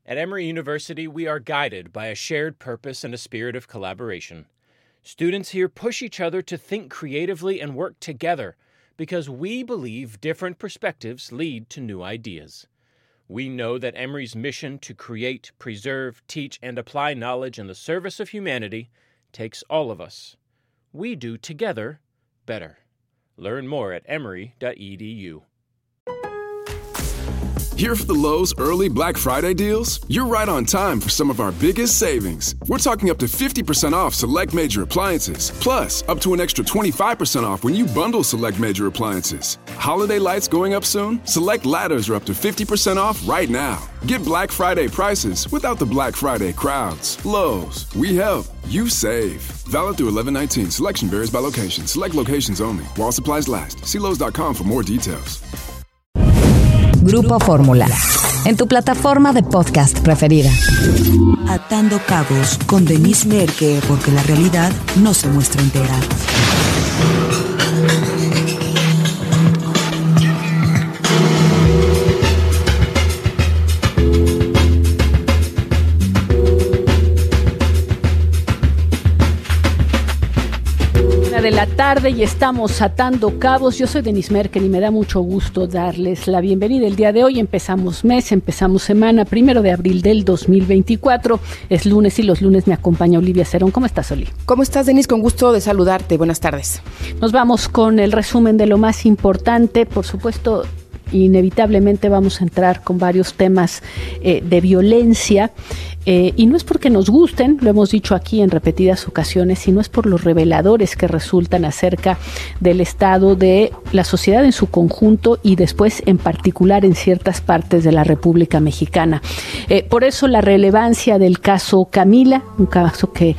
At Emory University, we are guided by a shared purpose and a spirit of collaboration. Students here push each other to think creatively and work together because we believe different perspectives lead to new ideas. We know that Emory's mission to create, preserve, teach, and apply knowledge in the service of humanity takes all of us. We do together better. Learn more at emory.edu. Here for the Lowe's early Black Friday deals? You're right on time for some of our biggest savings. We're talking up to 50% off select major appliances, plus up to an extra 25% off when you bundle select major appliances. Holiday lights going up soon? Select ladders are up to 50% off right now. Get Black Friday prices without the Black Friday crowds. Lowe's, we help, you save. Valid through 11/19. Selection varies by location. Select locations only. While supplies last. See Lowe's.com for more details. Grupo Fórmula, en tu plataforma de podcast preferida. Atando cabos con Denise Merke, porque la realidad no se muestra entera. De la tarde y estamos atando cabos. Yo soy Denise Merkel y me da mucho gusto darles la bienvenida. El día de hoy empezamos mes, empezamos semana, 1 de abril del 2024. Es lunes y los lunes me acompaña Olivia Cerón. ¿Cómo estás, Oli? ¿Cómo estás, Denise? Con gusto de saludarte. Buenas tardes. Nos vamos con el resumen de lo más importante. Por supuesto, inevitablemente vamos a entrar con varios temas de violencia. Y no es porque nos gusten, lo hemos dicho aquí en repetidas ocasiones, sino es por los reveladores que resultan acerca del estado de la sociedad en su conjunto y después en particular en ciertas partes de la República Mexicana. Por eso la relevancia del caso Camila, un caso que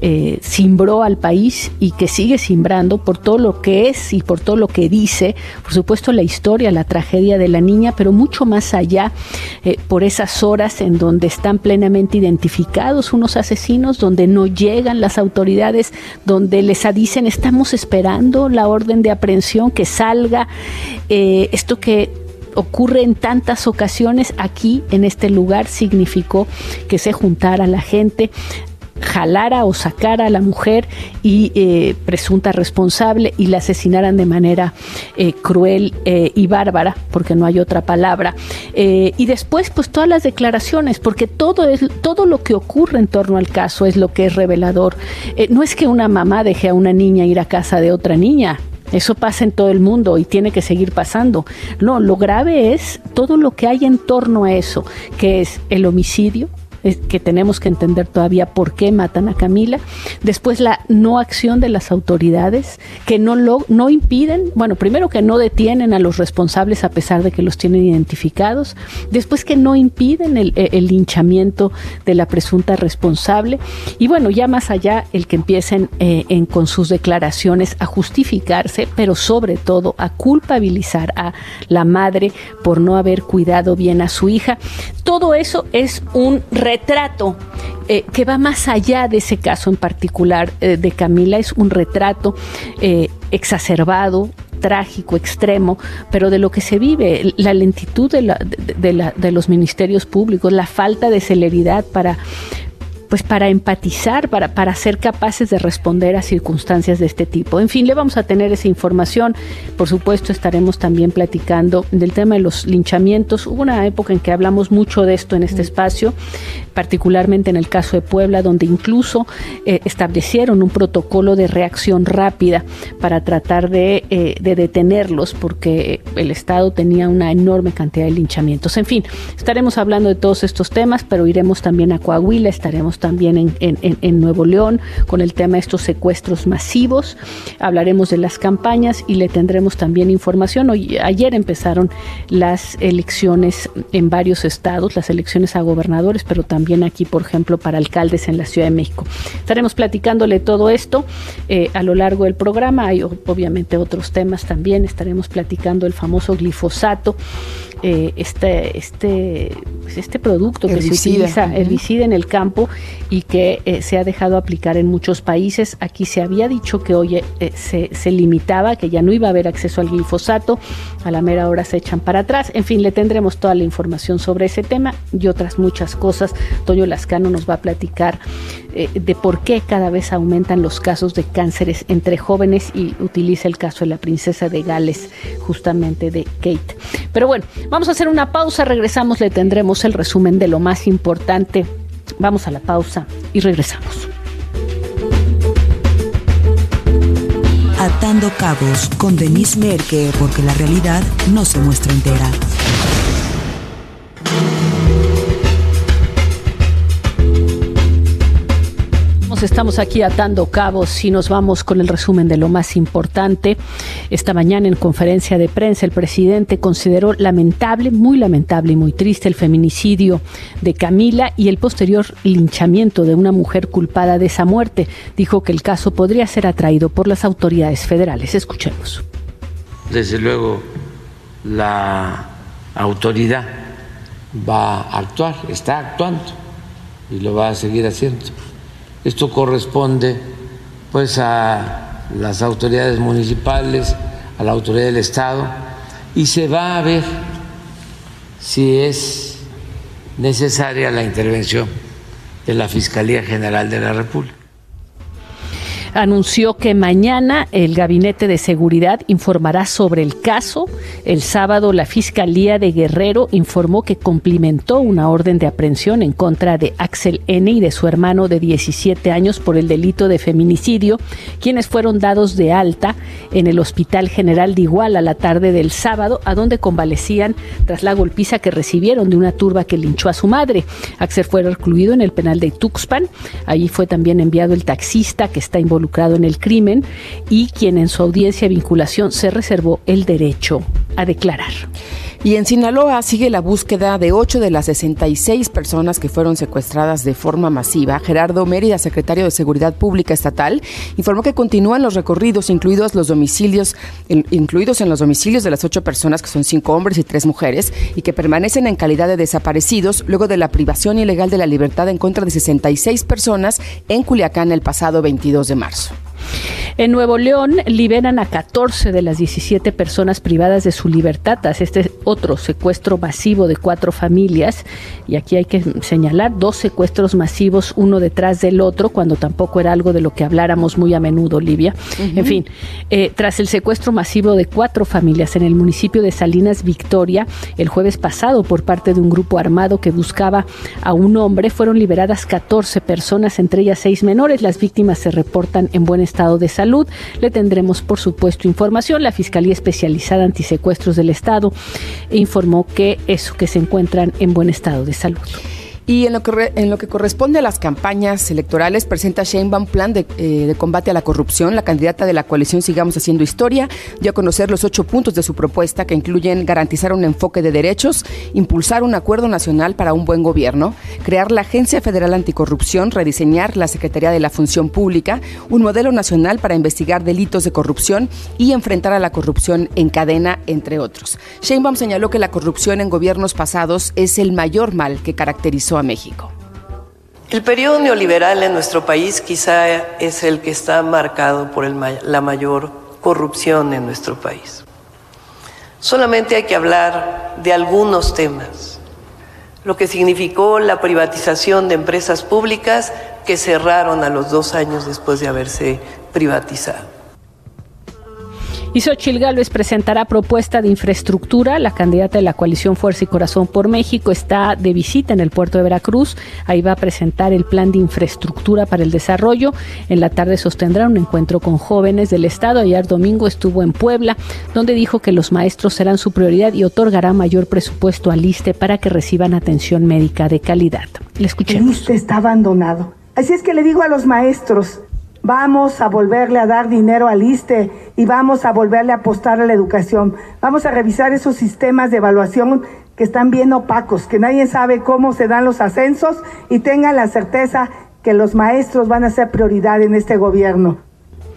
cimbró al país y que sigue cimbrando por todo lo que es y por todo lo que dice, por supuesto la historia, la tragedia de la niña, pero mucho más allá, por esas horas en donde están plenamente identificados unos asesinos, donde no llegan las autoridades, donde les dicen estamos esperando la orden de aprehensión que salga, esto que ocurre en tantas ocasiones aquí en este lugar significó que se juntara la gente, jalara o sacara a la mujer y presunta responsable y la asesinaran de manera cruel y bárbara, porque no hay otra palabra, y después pues todas las declaraciones, porque todo lo que ocurre en torno al caso es lo que es revelador. No es que una mamá deje a una niña ir a casa de otra niña. Eso pasa en todo el mundo y tiene que seguir pasando. No, lo grave es todo lo que hay en torno a eso, que es el homicidio, que tenemos que entender todavía por qué matan a Camila, después la no acción de las autoridades que no impiden, bueno, primero que no detienen a los responsables a pesar de que los tienen identificados, después que no impiden el linchamiento de la presunta responsable y bueno, ya más allá el que empiecen con sus declaraciones a justificarse, pero sobre todo a culpabilizar a la madre por no haber cuidado bien a su hija. Todo eso es un retrato que va más allá de ese caso en particular de Camila, es un retrato exacerbado, trágico, extremo, pero de lo que se vive, la lentitud de los ministerios públicos, la falta de celeridad para empatizar, para ser capaces de responder a circunstancias de este tipo. En fin, le vamos a tener esa información. Por supuesto, estaremos también platicando del tema de los linchamientos. Hubo una época en que hablamos mucho de esto en este espacio, particularmente en el caso de Puebla, donde incluso establecieron un protocolo de reacción rápida para tratar de detenerlos, porque el Estado tenía una enorme cantidad de linchamientos. En fin, estaremos hablando de todos estos temas, pero iremos también a Coahuila, estaremos también en Nuevo León con el tema de estos secuestros masivos, hablaremos de las campañas y le tendremos también información. Ayer empezaron las elecciones en varios estados, las elecciones a gobernadores, pero también aquí, por ejemplo, para alcaldes en la Ciudad de México. Estaremos platicándole todo esto a lo largo del programa. Hay obviamente otros temas también, estaremos platicando el famoso glifosato, este producto que herbicida. se utiliza, herbicida en el campo, y que se ha dejado aplicar en muchos países. Aquí se había dicho que hoy se limitaba, que ya no iba a haber acceso al glifosato. A la mera hora se echan para atrás. En fin, le tendremos toda la información sobre ese tema y otras muchas cosas. Toño Lascano nos va a platicar de por qué cada vez aumentan los casos de cánceres entre jóvenes, y utiliza el caso de la princesa de Gales, justamente de Kate. Pero bueno, vamos a hacer una pausa, regresamos, le tendremos el resumen de lo más importante. Vamos a la pausa y regresamos. Atando Cabos con Denise Merker, porque la realidad no se muestra entera. Estamos aquí atando cabos y nos vamos con el resumen de lo más importante. Esta mañana, en conferencia de prensa, el presidente consideró lamentable, muy lamentable y muy triste el feminicidio de Camila y el posterior linchamiento de una mujer culpada de esa muerte. Dijo que el caso podría ser atraído por las autoridades federales. Escuchemos. Desde luego, la autoridad va a actuar, está actuando y lo va a seguir haciendo. Esto corresponde pues a las autoridades municipales, a la autoridad del Estado, y se va a ver si es necesaria la intervención de la Fiscalía General de la República. Anunció que mañana el Gabinete de Seguridad informará sobre el caso. El sábado, la Fiscalía de Guerrero informó que cumplimentó una orden de aprehensión en contra de Axel N. y de su hermano de 17 años por el delito de feminicidio, quienes fueron dados de alta en el Hospital General de Iguala la tarde del sábado, a donde convalecían tras la golpiza que recibieron de una turba que linchó a su madre. Axel fue recluido en el penal de Tuxpan. Allí fue también enviado el taxista que está involucrado en el crimen y quien en su audiencia de vinculación se reservó el derecho a declarar. Y en Sinaloa sigue la búsqueda de 8 de las 66 personas que fueron secuestradas de forma masiva. Gerardo Mérida, secretario de Seguridad Pública Estatal, informó que continúan los recorridos, incluidos en los domicilios de las 8 personas, que son 5 hombres y 3 mujeres, y que permanecen en calidad de desaparecidos luego de la privación ilegal de la libertad en contra de 66 personas en Culiacán el pasado 22 de marzo. En Nuevo León liberan a 14 de las 17 personas privadas de su libertad tras este otro secuestro masivo de 4 familias. Y aquí hay que señalar 2 secuestros masivos, uno detrás del otro, cuando tampoco era algo de lo que habláramos muy a menudo, Olivia. En fin, tras el secuestro masivo de 4 familias en el municipio de Salinas, Victoria, el jueves pasado por parte de un grupo armado que buscaba a un hombre, fueron liberadas 14 personas, entre ellas 6 menores. Las víctimas se reportan en buen estado de salud. Le tendremos, por supuesto, información. La Fiscalía Especializada Antisecuestros del Estado informó que se encuentran en buen estado de salud. Y en lo que corresponde a las campañas electorales, presenta Sheinbaum plan de combate a la corrupción. La candidata de la coalición Sigamos Haciendo Historia dio a conocer los 8 puntos de su propuesta, que incluyen garantizar un enfoque de derechos, impulsar un acuerdo nacional para un buen gobierno, crear la Agencia Federal Anticorrupción, rediseñar la Secretaría de la Función Pública, un modelo nacional para investigar delitos de corrupción y enfrentar a la corrupción en cadena, entre otros. Sheinbaum señaló que la corrupción en gobiernos pasados es el mayor mal que caracterizó a México. El periodo neoliberal en nuestro país quizá es el que está marcado por la mayor corrupción en nuestro país. Solamente hay que hablar de algunos temas. Lo que significó la privatización de empresas públicas que cerraron a los 2 años después de haberse privatizado. Y Xóchitl Gálvez presentará propuesta de infraestructura. La candidata de la coalición Fuerza y Corazón por México está de visita en el puerto de Veracruz. Ahí va a presentar el plan de infraestructura para el desarrollo. En la tarde sostendrá un encuentro con jóvenes del estado. Ayer domingo estuvo en Puebla, donde dijo que los maestros serán su prioridad y otorgará mayor presupuesto al ISSSTE para que reciban atención médica de calidad. Le escuchemos. El ISSSTE está abandonado. Así es que le digo a los maestros, vamos a volverle a dar dinero al ISSSTE y vamos a volverle a apostar a la educación. Vamos a revisar esos sistemas de evaluación que están bien opacos, que nadie sabe cómo se dan los ascensos, y tengan la certeza que los maestros van a ser prioridad en este gobierno.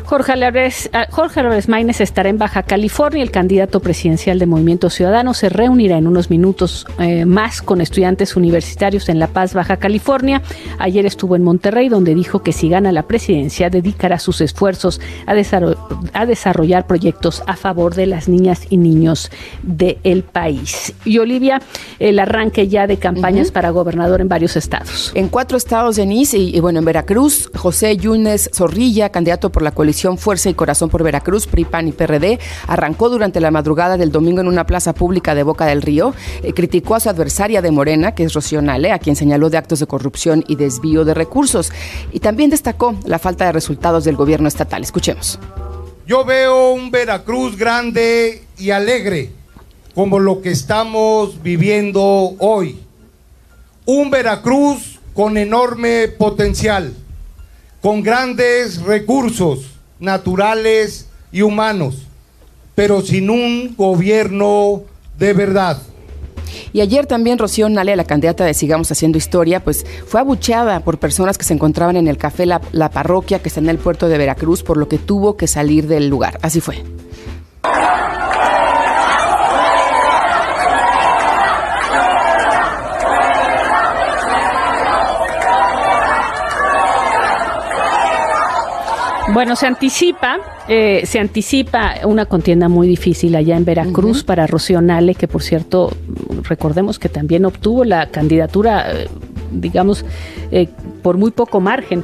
Jorge Álvarez Maínez estará en Baja California. El candidato presidencial de Movimiento Ciudadano se reunirá en unos minutos más con estudiantes universitarios en La Paz, Baja California. Ayer estuvo en Monterrey, donde dijo que si gana la presidencia dedicará sus esfuerzos a desarrollar proyectos a favor de las niñas y niños del país. Y Olivia, el arranque ya de campañas para gobernador en varios estados. En 4 estados, Denise, y bueno, en Veracruz, José Yunes Zorrilla, candidato por la coalición Fuerza y Corazón por Veracruz, PRI, PAN y PRD, arrancó durante la madrugada del domingo en una plaza pública de Boca del Río. Criticó a su adversaria de Morena, que es Rocío Nale, a quien señaló de actos de corrupción y desvío de recursos. Y también destacó la falta de resultados del gobierno estatal. Escuchemos. Yo veo un Veracruz grande y alegre, como lo que estamos viviendo hoy. Un Veracruz con enorme potencial, con grandes recursos naturales y humanos, pero sin un gobierno de verdad. Y ayer también Rocío Nale, la candidata de Sigamos Haciendo Historia, pues fue abucheada por personas que se encontraban en el café La Parroquia, que está en el puerto de Veracruz, por lo que tuvo que salir del lugar. Así fue. Bueno, se anticipa una contienda muy difícil allá en Veracruz para Rocío Nale, que por cierto, recordemos que también obtuvo la candidatura, por muy poco margen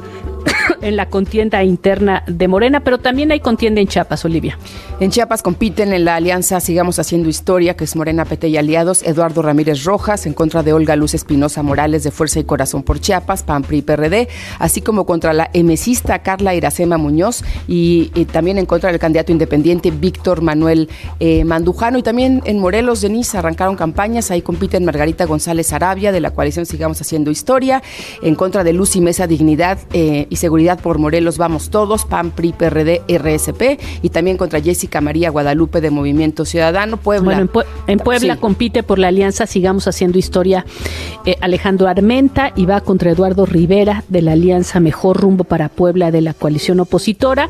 en la contienda interna de Morena, pero también hay contienda en Chiapas, Olivia. En Chiapas compiten en la alianza Sigamos Haciendo Historia, que es Morena, PT y Aliados, Eduardo Ramírez Rojas en contra de Olga Luz Espinosa Morales de Fuerza y Corazón por Chiapas, PAN, PRI, PRD, así como contra la emesista Carla Iracema Muñoz y también en contra del candidato independiente Víctor Manuel Mandujano. Y también en Morelos, Denise, arrancaron campañas. Ahí compiten Margarita González Arabia de la coalición Sigamos Haciendo Historia, en contra de Lucy Mesa Dignidad y Seguridad por Morelos Vamos Todos, PAN, PRI, PRD, RSP, y también contra Jessica María Guadalupe de Movimiento Ciudadano. Puebla. Bueno, en Puebla compite por la alianza Sigamos Haciendo Historia Alejandro Armenta, y va contra Eduardo Rivera de la alianza Mejor Rumbo para Puebla de la coalición opositora.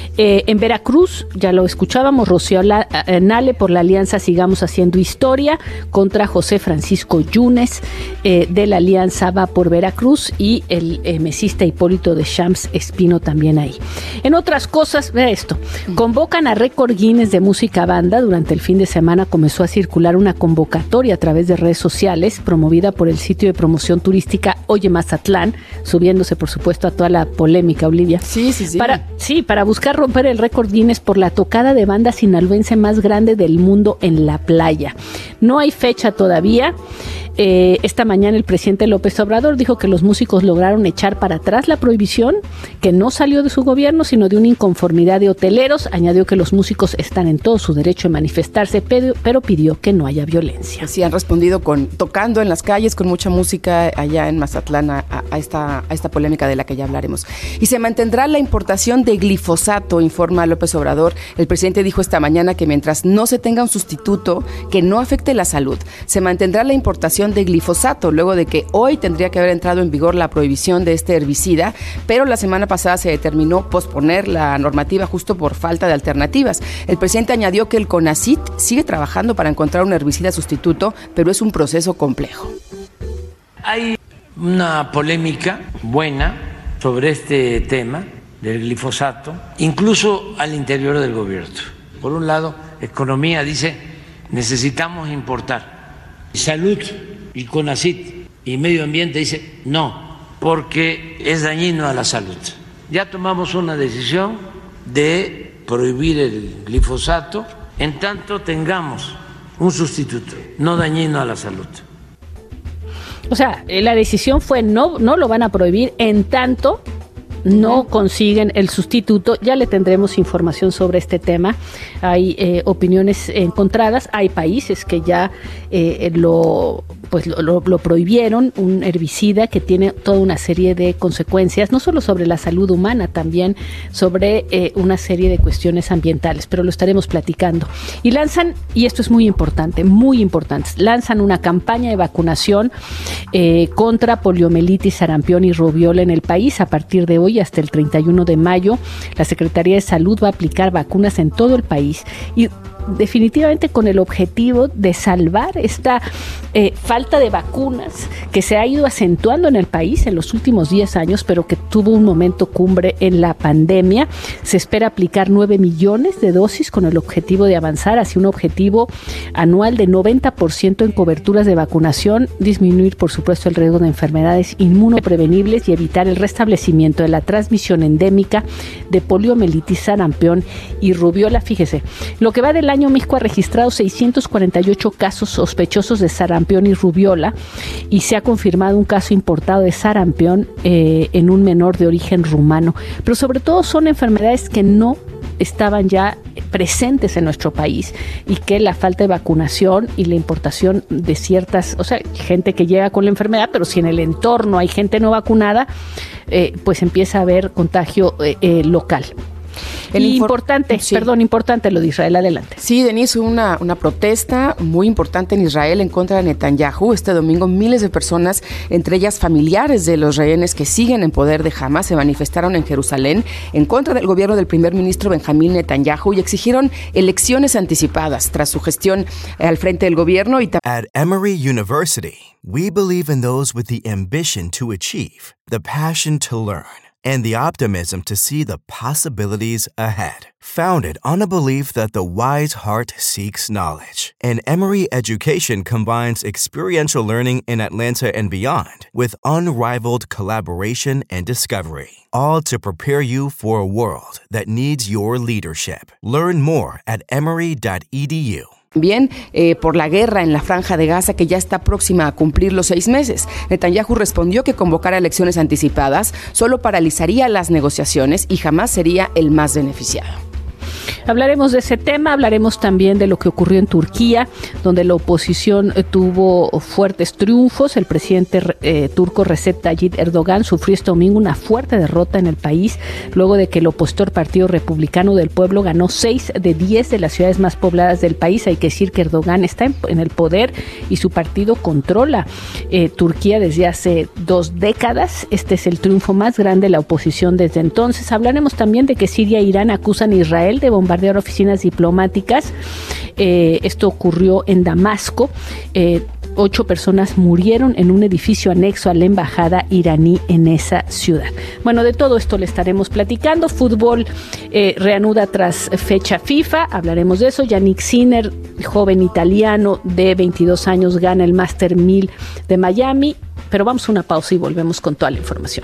En Veracruz, ya lo escuchábamos, Rocío Nale por la alianza Sigamos Haciendo Historia contra José Francisco Yunes de la alianza Va por Veracruz, y el mesista Hipólito de Shams Espino también ahí. En otras cosas, vea esto, convocan a récord Guinness de música banda. Durante el fin de semana comenzó a circular una convocatoria a través de redes sociales promovida por el sitio de promoción turística Oye Mazatlán, subiéndose por supuesto a toda la polémica, Olivia. Sí. Para buscar romper el récord Guinness por la tocada de banda sinaloense más grande del mundo en la playa. No hay fecha todavía. Esta mañana el presidente López Obrador dijo que los músicos lograron echar para atrás la prohibición, que no salió de su gobierno, sino de una inconformidad de hoteleros. Añadió que los músicos están en todo su derecho de manifestarse, pero pidió que no haya violencia. Sí, han respondido tocando en las calles con mucha música allá en Mazatlán a esta polémica de la que ya hablaremos. Y se mantendrá la importación de glifosato, informa López Obrador. El presidente dijo esta mañana que mientras no se tenga un sustituto que no afecte la salud, se mantendrá la importación de glifosato, luego de que hoy tendría que haber entrado en vigor la prohibición de este herbicida, pero la semana pasada se determinó posponer la normativa justo por falta de alternativas. El presidente añadió que el CONACYT sigue trabajando para encontrar un herbicida sustituto, pero es un proceso complejo. Hay una polémica buena sobre este tema del glifosato, incluso al interior del gobierno. Por un lado, Economía dice, necesitamos importar. Salud y CONACYT y Medio Ambiente dice, no, porque es dañino a la salud. Ya tomamos una decisión de prohibir el glifosato en tanto tengamos un sustituto no dañino a la salud. O sea, la decisión fue no lo van a prohibir en tanto no consiguen el sustituto. Ya le tendremos información sobre este tema. Hay opiniones encontradas. Hay países que ya lo pues lo prohibieron, un herbicida que tiene toda una serie de consecuencias, no solo sobre la salud humana, también sobre una serie de cuestiones ambientales, pero lo estaremos platicando. Y lanzan, y esto es muy importante, lanzan una campaña de vacunación contra poliomielitis, sarampión y rubiola en el país a partir de hoy hasta el 31 de mayo. La Secretaría de Salud va a aplicar vacunas en todo el país y definitivamente con el objetivo de salvar esta falta de vacunas que se ha ido acentuando en el país en los últimos 10 años, pero que tuvo un momento cumbre en la pandemia. Se espera aplicar 9 millones de dosis con el objetivo de avanzar hacia un objetivo anual de 90% en coberturas de vacunación, disminuir, por supuesto, el riesgo de enfermedades inmunoprevenibles y evitar el restablecimiento de la transmisión endémica de poliomielitis, sarampión y rubiola. Fíjese, lo que va del año, México ha registrado 648 casos sospechosos de sarampión y rubiola y se ha confirmado un caso importado de sarampión en un menor de origen rumano. Pero sobre todo son enfermedades que no estaban ya presentes en nuestro país y que la falta de vacunación y la importación de ciertas, o sea, gente que llega con la enfermedad, pero si en el entorno hay gente no vacunada, pues empieza a haber contagio local. Importante lo de Israel, adelante. Sí, Denise, una protesta muy importante en Israel en contra de Netanyahu. Este domingo miles de personas, entre ellas familiares de los rehenes que siguen en poder de Hamas, se manifestaron en Jerusalén en contra del gobierno del primer ministro Benjamín Netanyahu y exigieron elecciones anticipadas tras su gestión al frente del gobierno. At Emory University, we believe in those with the ambition to achieve, the passion to learn, and the optimism to see the possibilities ahead. Founded on a belief that the wise heart seeks knowledge. And Emory Education combines experiential learning in Atlanta and beyond with unrivaled collaboration and discovery. All to prepare you for a world that needs your leadership. Learn more at emory.edu. También por la guerra en la Franja de Gaza, que ya está próxima a cumplir los 6 meses. Netanyahu respondió que convocar elecciones anticipadas solo paralizaría las negociaciones y jamás sería el más beneficiado. Hablaremos de ese tema, hablaremos también de lo que ocurrió en Turquía, donde la oposición tuvo fuertes triunfos. El presidente turco Recep Tayyip Erdogan sufrió este domingo una fuerte derrota en el país, luego de que el opositor Partido Republicano del Pueblo ganó 6 de 10 de las ciudades más pobladas del país. Hay que decir que Erdogan está en el poder y su partido controla Turquía desde hace 2 décadas. Este es el triunfo más grande de la oposición desde entonces. Hablaremos también de que Siria e Irán acusan a Israel de bombardear oficinas diplomáticas. Esto ocurrió en Damasco. 8 personas murieron en un edificio anexo a la embajada iraní en esa ciudad. Bueno, de todo esto le estaremos platicando. Fútbol reanuda tras fecha FIFA, hablaremos de eso. Yannick Sinner, joven italiano de 22 años, gana el Master 1000 de Miami. Pero vamos a una pausa y volvemos con toda la información.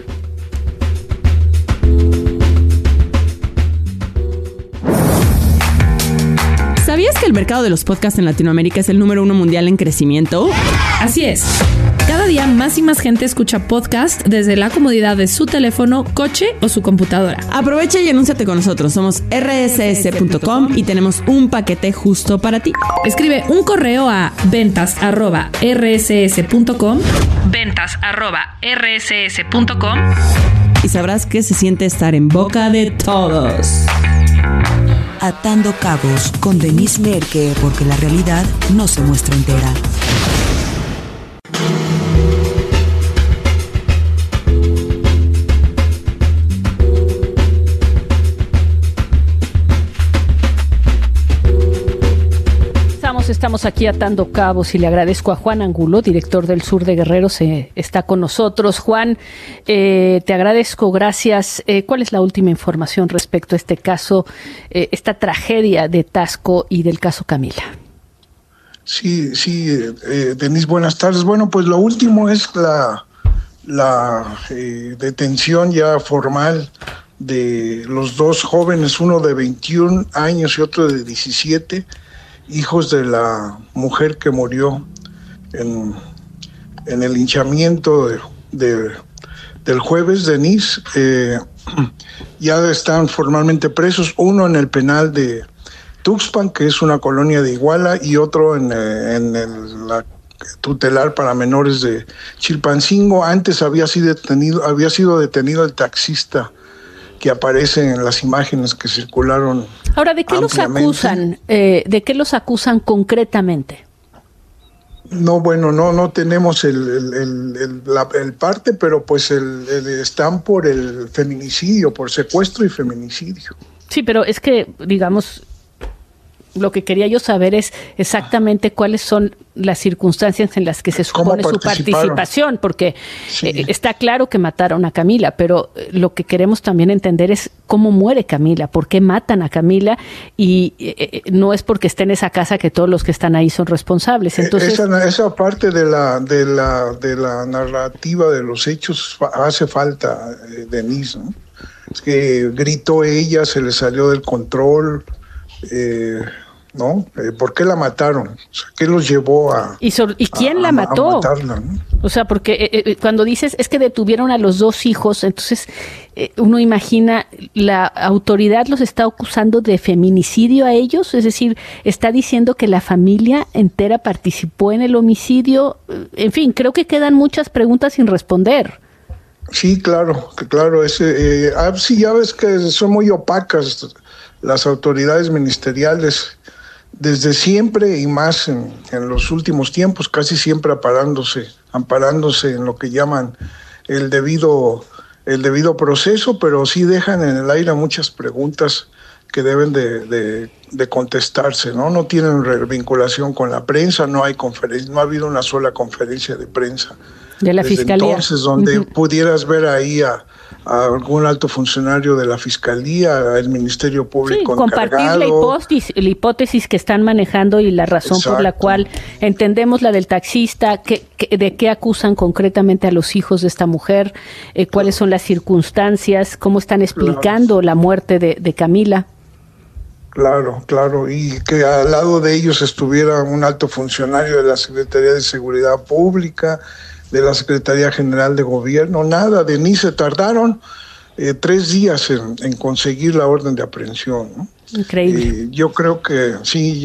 ¿Sabías que el mercado de los podcasts en Latinoamérica es el número 1 mundial en crecimiento? Así es. Cada día más y más gente escucha podcast desde la comodidad de su teléfono, coche o su computadora. Aprovecha y anúnciate con nosotros. Somos rss.com y tenemos un paquete justo para ti. Escribe un correo a ventas@rss.com y sabrás que se siente estar en boca de todos. Atando Cabos con Denise Merker, porque la realidad no se muestra entera. Estamos aquí atando cabos y le agradezco a Juan Angulo, director del Sur de Guerrero, está con nosotros. Juan, te agradezco, gracias. ¿Cuál es la última información respecto a este caso, esta tragedia de Taxco y del caso Camila? Sí, Denise, buenas tardes. Bueno, pues lo último es la detención ya formal de los 2 jóvenes, uno de 21 años y otro de 17, hijos de la mujer que murió en el linchamiento del jueves, Denise. Ya están formalmente presos, uno en el penal de Tuxpan, que es una colonia de Iguala, y otro en la tutelar para menores de Chilpancingo. Antes había sido detenido el taxista que aparece en las imágenes que circularon. Ahora, ¿de qué los acusan? ¿De qué los acusan concretamente? No, bueno, no tenemos el parte, pero pues están por el feminicidio, por secuestro y feminicidio. Sí, pero es que, digamos, lo que quería yo saber es exactamente cuáles son las circunstancias en las que se supone su participación, porque está claro que mataron a Camila, pero lo que queremos también entender es cómo muere Camila, por qué matan a Camila, y no es porque esté en esa casa que todos los que están ahí son responsables. Entonces, esa parte de la narrativa de los hechos hace falta, Denise, ¿no? Es que gritó ella, se le salió del control. ¿No? ¿Por qué la mataron? O sea, ¿qué los llevó a... ¿Y quién la mató? A matarla, ¿no? O sea, porque cuando dices es que detuvieron a los 2 hijos, entonces uno imagina, la autoridad los está acusando de feminicidio a ellos, es decir, está diciendo que la familia entera participó en el homicidio. En fin, creo que quedan muchas preguntas sin responder. Sí, claro. Sí, ya ves que son muy opacas las autoridades ministeriales desde siempre, y más en los últimos tiempos, casi siempre amparándose en lo que llaman el debido proceso, pero sí dejan en el aire muchas preguntas que deben de contestarse, ¿no? No tienen vinculación con la prensa, no hay conferencia, no ha habido una sola conferencia de prensa de la Fiscalía. Entonces, donde pudieras ver ahí a algún alto funcionario de la Fiscalía, al Ministerio Público encargado. Compartir la hipótesis que están manejando y la razón por la cual entendemos la del taxista, de qué acusan concretamente a los hijos de esta mujer, cuáles son las circunstancias, cómo están explicando la muerte de Camila. Claro, y que al lado de ellos estuviera un alto funcionario de la Secretaría de Seguridad Pública, de la Secretaría General de Gobierno, nada. Denise, se tardaron 3 días en conseguir la orden de aprehensión, ¿no? Increíble. Yo creo que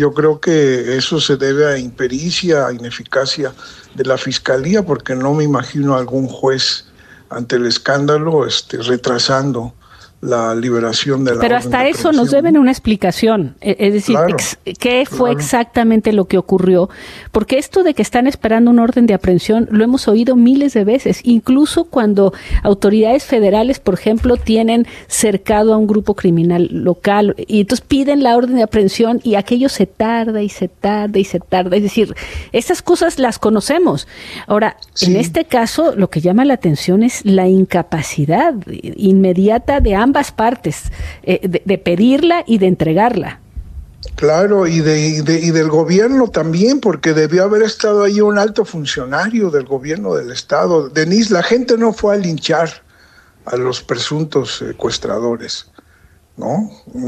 eso se debe a impericia, a ineficacia de la Fiscalía, porque no me imagino a algún juez ante el escándalo retrasando la liberación de la Pero orden hasta de eso aprehensión. nos deben una explicación, es decir, ¿qué fue exactamente lo que ocurrió? Porque esto de que están esperando una orden de aprehensión lo hemos oído miles de veces, incluso cuando autoridades federales, por ejemplo, tienen cercado a un grupo criminal local y entonces piden la orden de aprehensión y aquello se tarda y se tarda y se tarda, es decir, esas cosas las conocemos. Ahora, en este caso, lo que llama la atención es la incapacidad inmediata de ambas partes, de pedirla y de entregarla. Claro, y del gobierno también, porque debió haber estado ahí un alto funcionario del gobierno del estado. Denise, la gente no fue a linchar a los presuntos secuestradores, ¿no?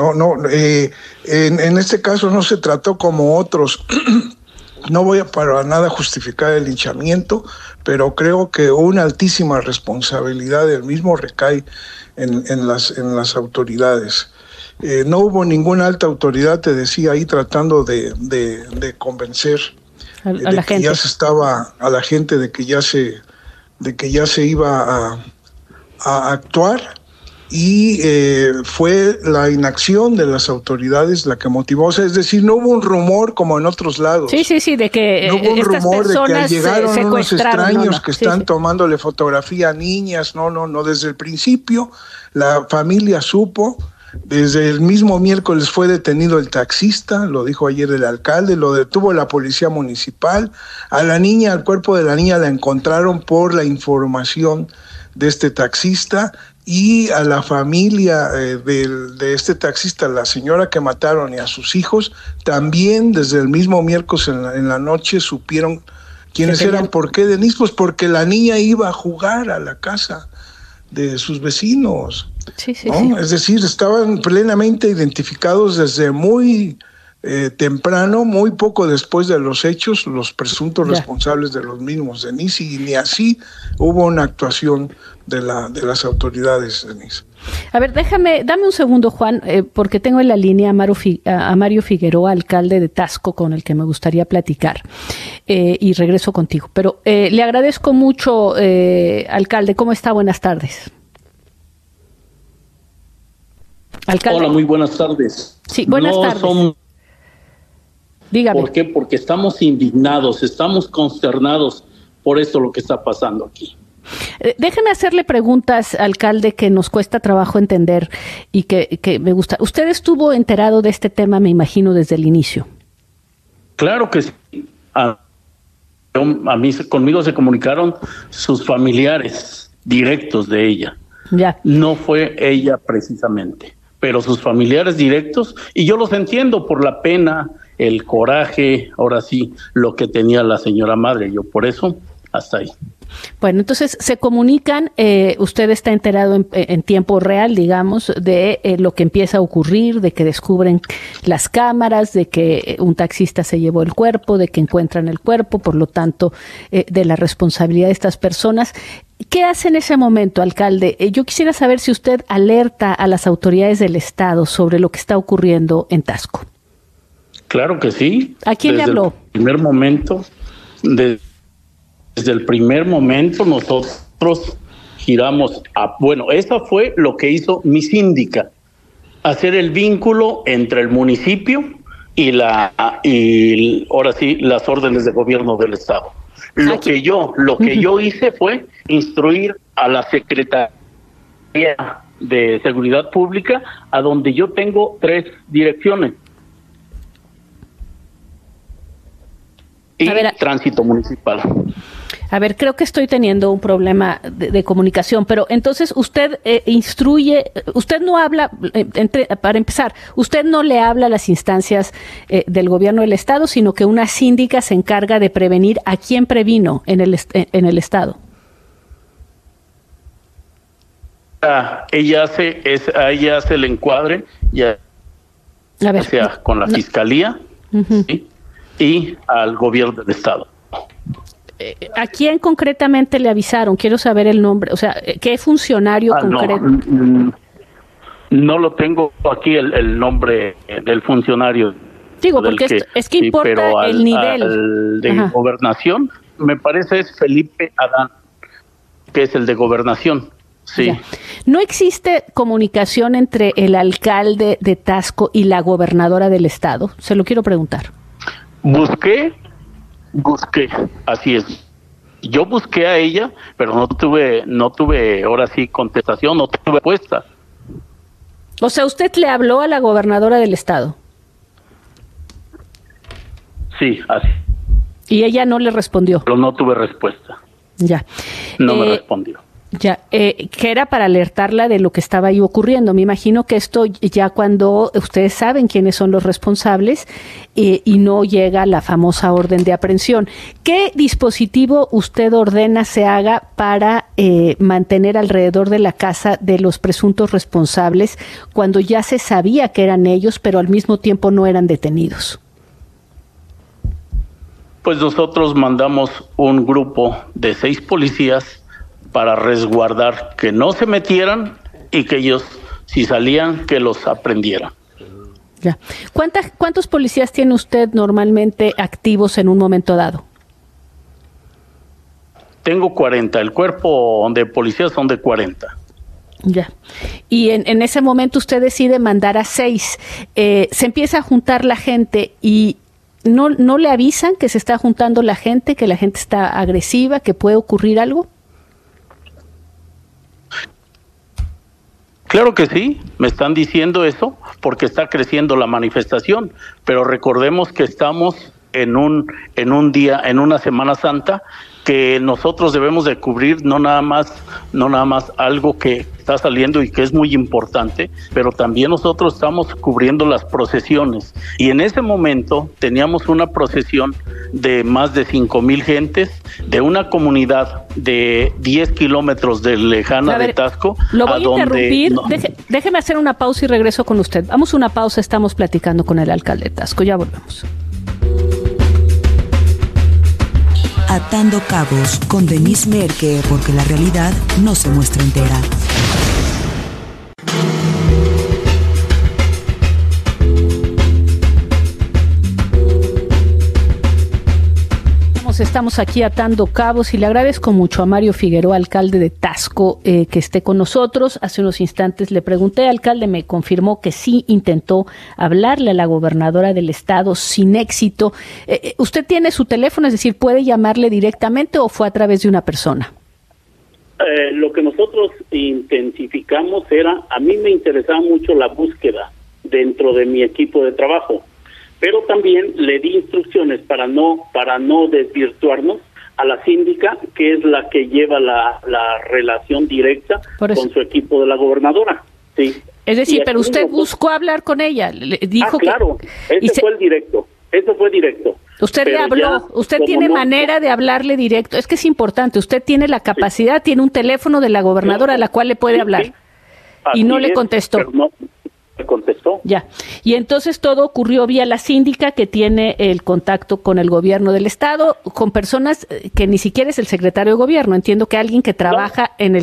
En este caso no se trató como otros. No voy a para nada justificar el linchamiento, pero creo que una altísima responsabilidad del mismo recae en las autoridades. No hubo ninguna alta autoridad, te decía, ahí tratando de convencer a la gente. Ya se estaba a la gente de que ya se iba a actuar, y fue la inacción de las autoridades la que motivó. O sea, es decir, no hubo un rumor como en otros lados. Sí, de que no hubo un estas rumor de que llegaron unos extraños que están sí. tomándole fotografía a niñas. No, desde el principio la familia supo. Desde el mismo miércoles fue detenido el taxista, lo dijo ayer el alcalde, lo detuvo la policía municipal. A la niña, al cuerpo de la niña la encontraron por la información de este taxista, y a la familia de este taxista, la señora que mataron, y a sus hijos, también desde el mismo miércoles en la noche supieron quiénes eran. ¿Por qué, Denise? Pues porque la niña iba a jugar a la casa de sus vecinos. Sí. Es decir, estaban plenamente identificados desde muy temprano, muy poco después de los hechos, los presuntos responsables de los mismos, Denise, y ni así hubo una actuación de las autoridades, Denise. A ver, dame un segundo, Juan, porque tengo en la línea a Mario Figueroa, alcalde de Taxco, con el que me gustaría platicar, y regreso contigo. Pero le agradezco mucho, alcalde. ¿Cómo está? Buenas tardes. Alcalde. Hola, muy buenas tardes. Sí, buenas tardes. Dígame. ¿Por qué? Porque estamos indignados, estamos consternados por esto lo que está pasando aquí. Déjeme hacerle preguntas, alcalde, que nos cuesta trabajo entender y que me gusta. Usted estuvo enterado de este tema, me imagino, desde el inicio. Claro que sí. Conmigo se comunicaron sus familiares directos de ella. Ya. No fue ella precisamente, pero sus familiares directos, y yo los entiendo por la pena, el coraje, ahora sí, lo que tenía la señora madre. Yo por eso, hasta ahí. Bueno, entonces se comunican, usted está enterado en tiempo real, digamos, de lo que empieza a ocurrir, de que descubren las cámaras, de que un taxista se llevó el cuerpo, de que encuentran el cuerpo, por lo tanto, de la responsabilidad de estas personas. ¿Qué hace en ese momento, alcalde? Yo quisiera saber si usted alerta a las autoridades del Estado sobre lo que está ocurriendo en Taxco. Claro que sí. ¿A quién le habló? Desde el primer momento nosotros giramos eso fue lo que hizo mi síndica, hacer el vínculo entre el municipio y ahora sí las órdenes de gobierno del Estado. Lo que yo hice fue instruir a la Secretaría de Seguridad Pública, a donde yo tengo 3 direcciones. Y tránsito municipal. A ver, creo que estoy teniendo un problema de comunicación, pero entonces usted instruye, usted no habla, para empezar, usted no le habla a las instancias del gobierno del Estado, sino que una síndica se encarga de prevenir. ¿A quién previno en el Estado? Ella hace el encuadre, sea con la Fiscalía, ¿sí? Y al gobierno del Estado. ¿A quién concretamente le avisaron? Quiero saber el nombre, o sea, ¿qué funcionario concreto? No lo tengo aquí el nombre del funcionario. Digo, porque es que importa el nivel. Al de Gobernación, me parece es Felipe Adán, que es el de Gobernación. Sí. Ya. ¿No existe comunicación entre el alcalde de Taxco y la gobernadora del Estado? Se lo quiero preguntar. Busqué, así es. Yo busqué a ella, pero no tuve ahora sí contestación, no tuve respuesta. O sea, ¿usted le habló a la gobernadora del Estado? Sí, así. ¿Y ella no le respondió? Pero no tuve respuesta. Ya. No me respondió. Ya, que era para alertarla de lo que estaba ahí ocurriendo. Me imagino que esto ya cuando ustedes saben quiénes son los responsables y no llega la famosa orden de aprehensión. ¿Qué dispositivo usted ordena se haga para mantener alrededor de la casa de los presuntos responsables cuando ya se sabía que eran ellos, pero al mismo tiempo no eran detenidos? Pues nosotros mandamos un grupo de 6 policías para resguardar que no se metieran y que ellos, si salían, que los aprendieran. Ya. ¿Cuántos policías tiene usted normalmente activos en un momento dado? Tengo 40. El cuerpo de policías son de 40. Ya. Y en ese momento usted decide mandar a 6. Se empieza a juntar la gente y ¿no le avisan que se está juntando la gente, que la gente está agresiva, que puede ocurrir algo? Claro que sí, me están diciendo eso porque está creciendo la manifestación, pero recordemos que estamos en un día, en una Semana Santa, que nosotros debemos de cubrir no nada más algo que está saliendo y que es muy importante, pero también nosotros estamos cubriendo las procesiones. Y en ese momento teníamos una procesión de más de 5,000 gentes de una comunidad de 10 kilómetros de lejana de Tasco. Lo voy a interrumpir. Déjeme hacer una pausa y regreso con usted. Vamos a una pausa, estamos platicando con el alcalde de Tasco. Ya volvemos. Atando Cabos con Denise Merker, porque la realidad no se muestra entera. Estamos aquí atando cabos y le agradezco mucho a Mario Figueroa, alcalde de Tasco, que esté con nosotros. Hace unos instantes le pregunté, alcalde me confirmó que sí intentó hablarle a la gobernadora del estado sin éxito. ¿Usted tiene su teléfono, es decir, puede llamarle directamente o fue a través de una persona? Lo que nosotros intensificamos a mí me interesaba mucho la búsqueda dentro de mi equipo de trabajo. Pero también le di instrucciones para no desvirtuarnos a la síndica, que es la que lleva la relación directa con su equipo de la gobernadora. Sí. Es decir, pero usted buscó hablar con ella, le dijo claro, ese fue directo. Usted le habló, usted tiene manera de hablarle directo. Es que es importante, usted tiene la capacidad, tiene un teléfono de la gobernadora a la cual le puede hablar. Y no le contestó. Contestó. Ya. Y entonces todo ocurrió vía la síndica, que tiene el contacto con el gobierno del estado, con personas que ni siquiera es el secretario de gobierno. Entiendo que alguien que trabaja en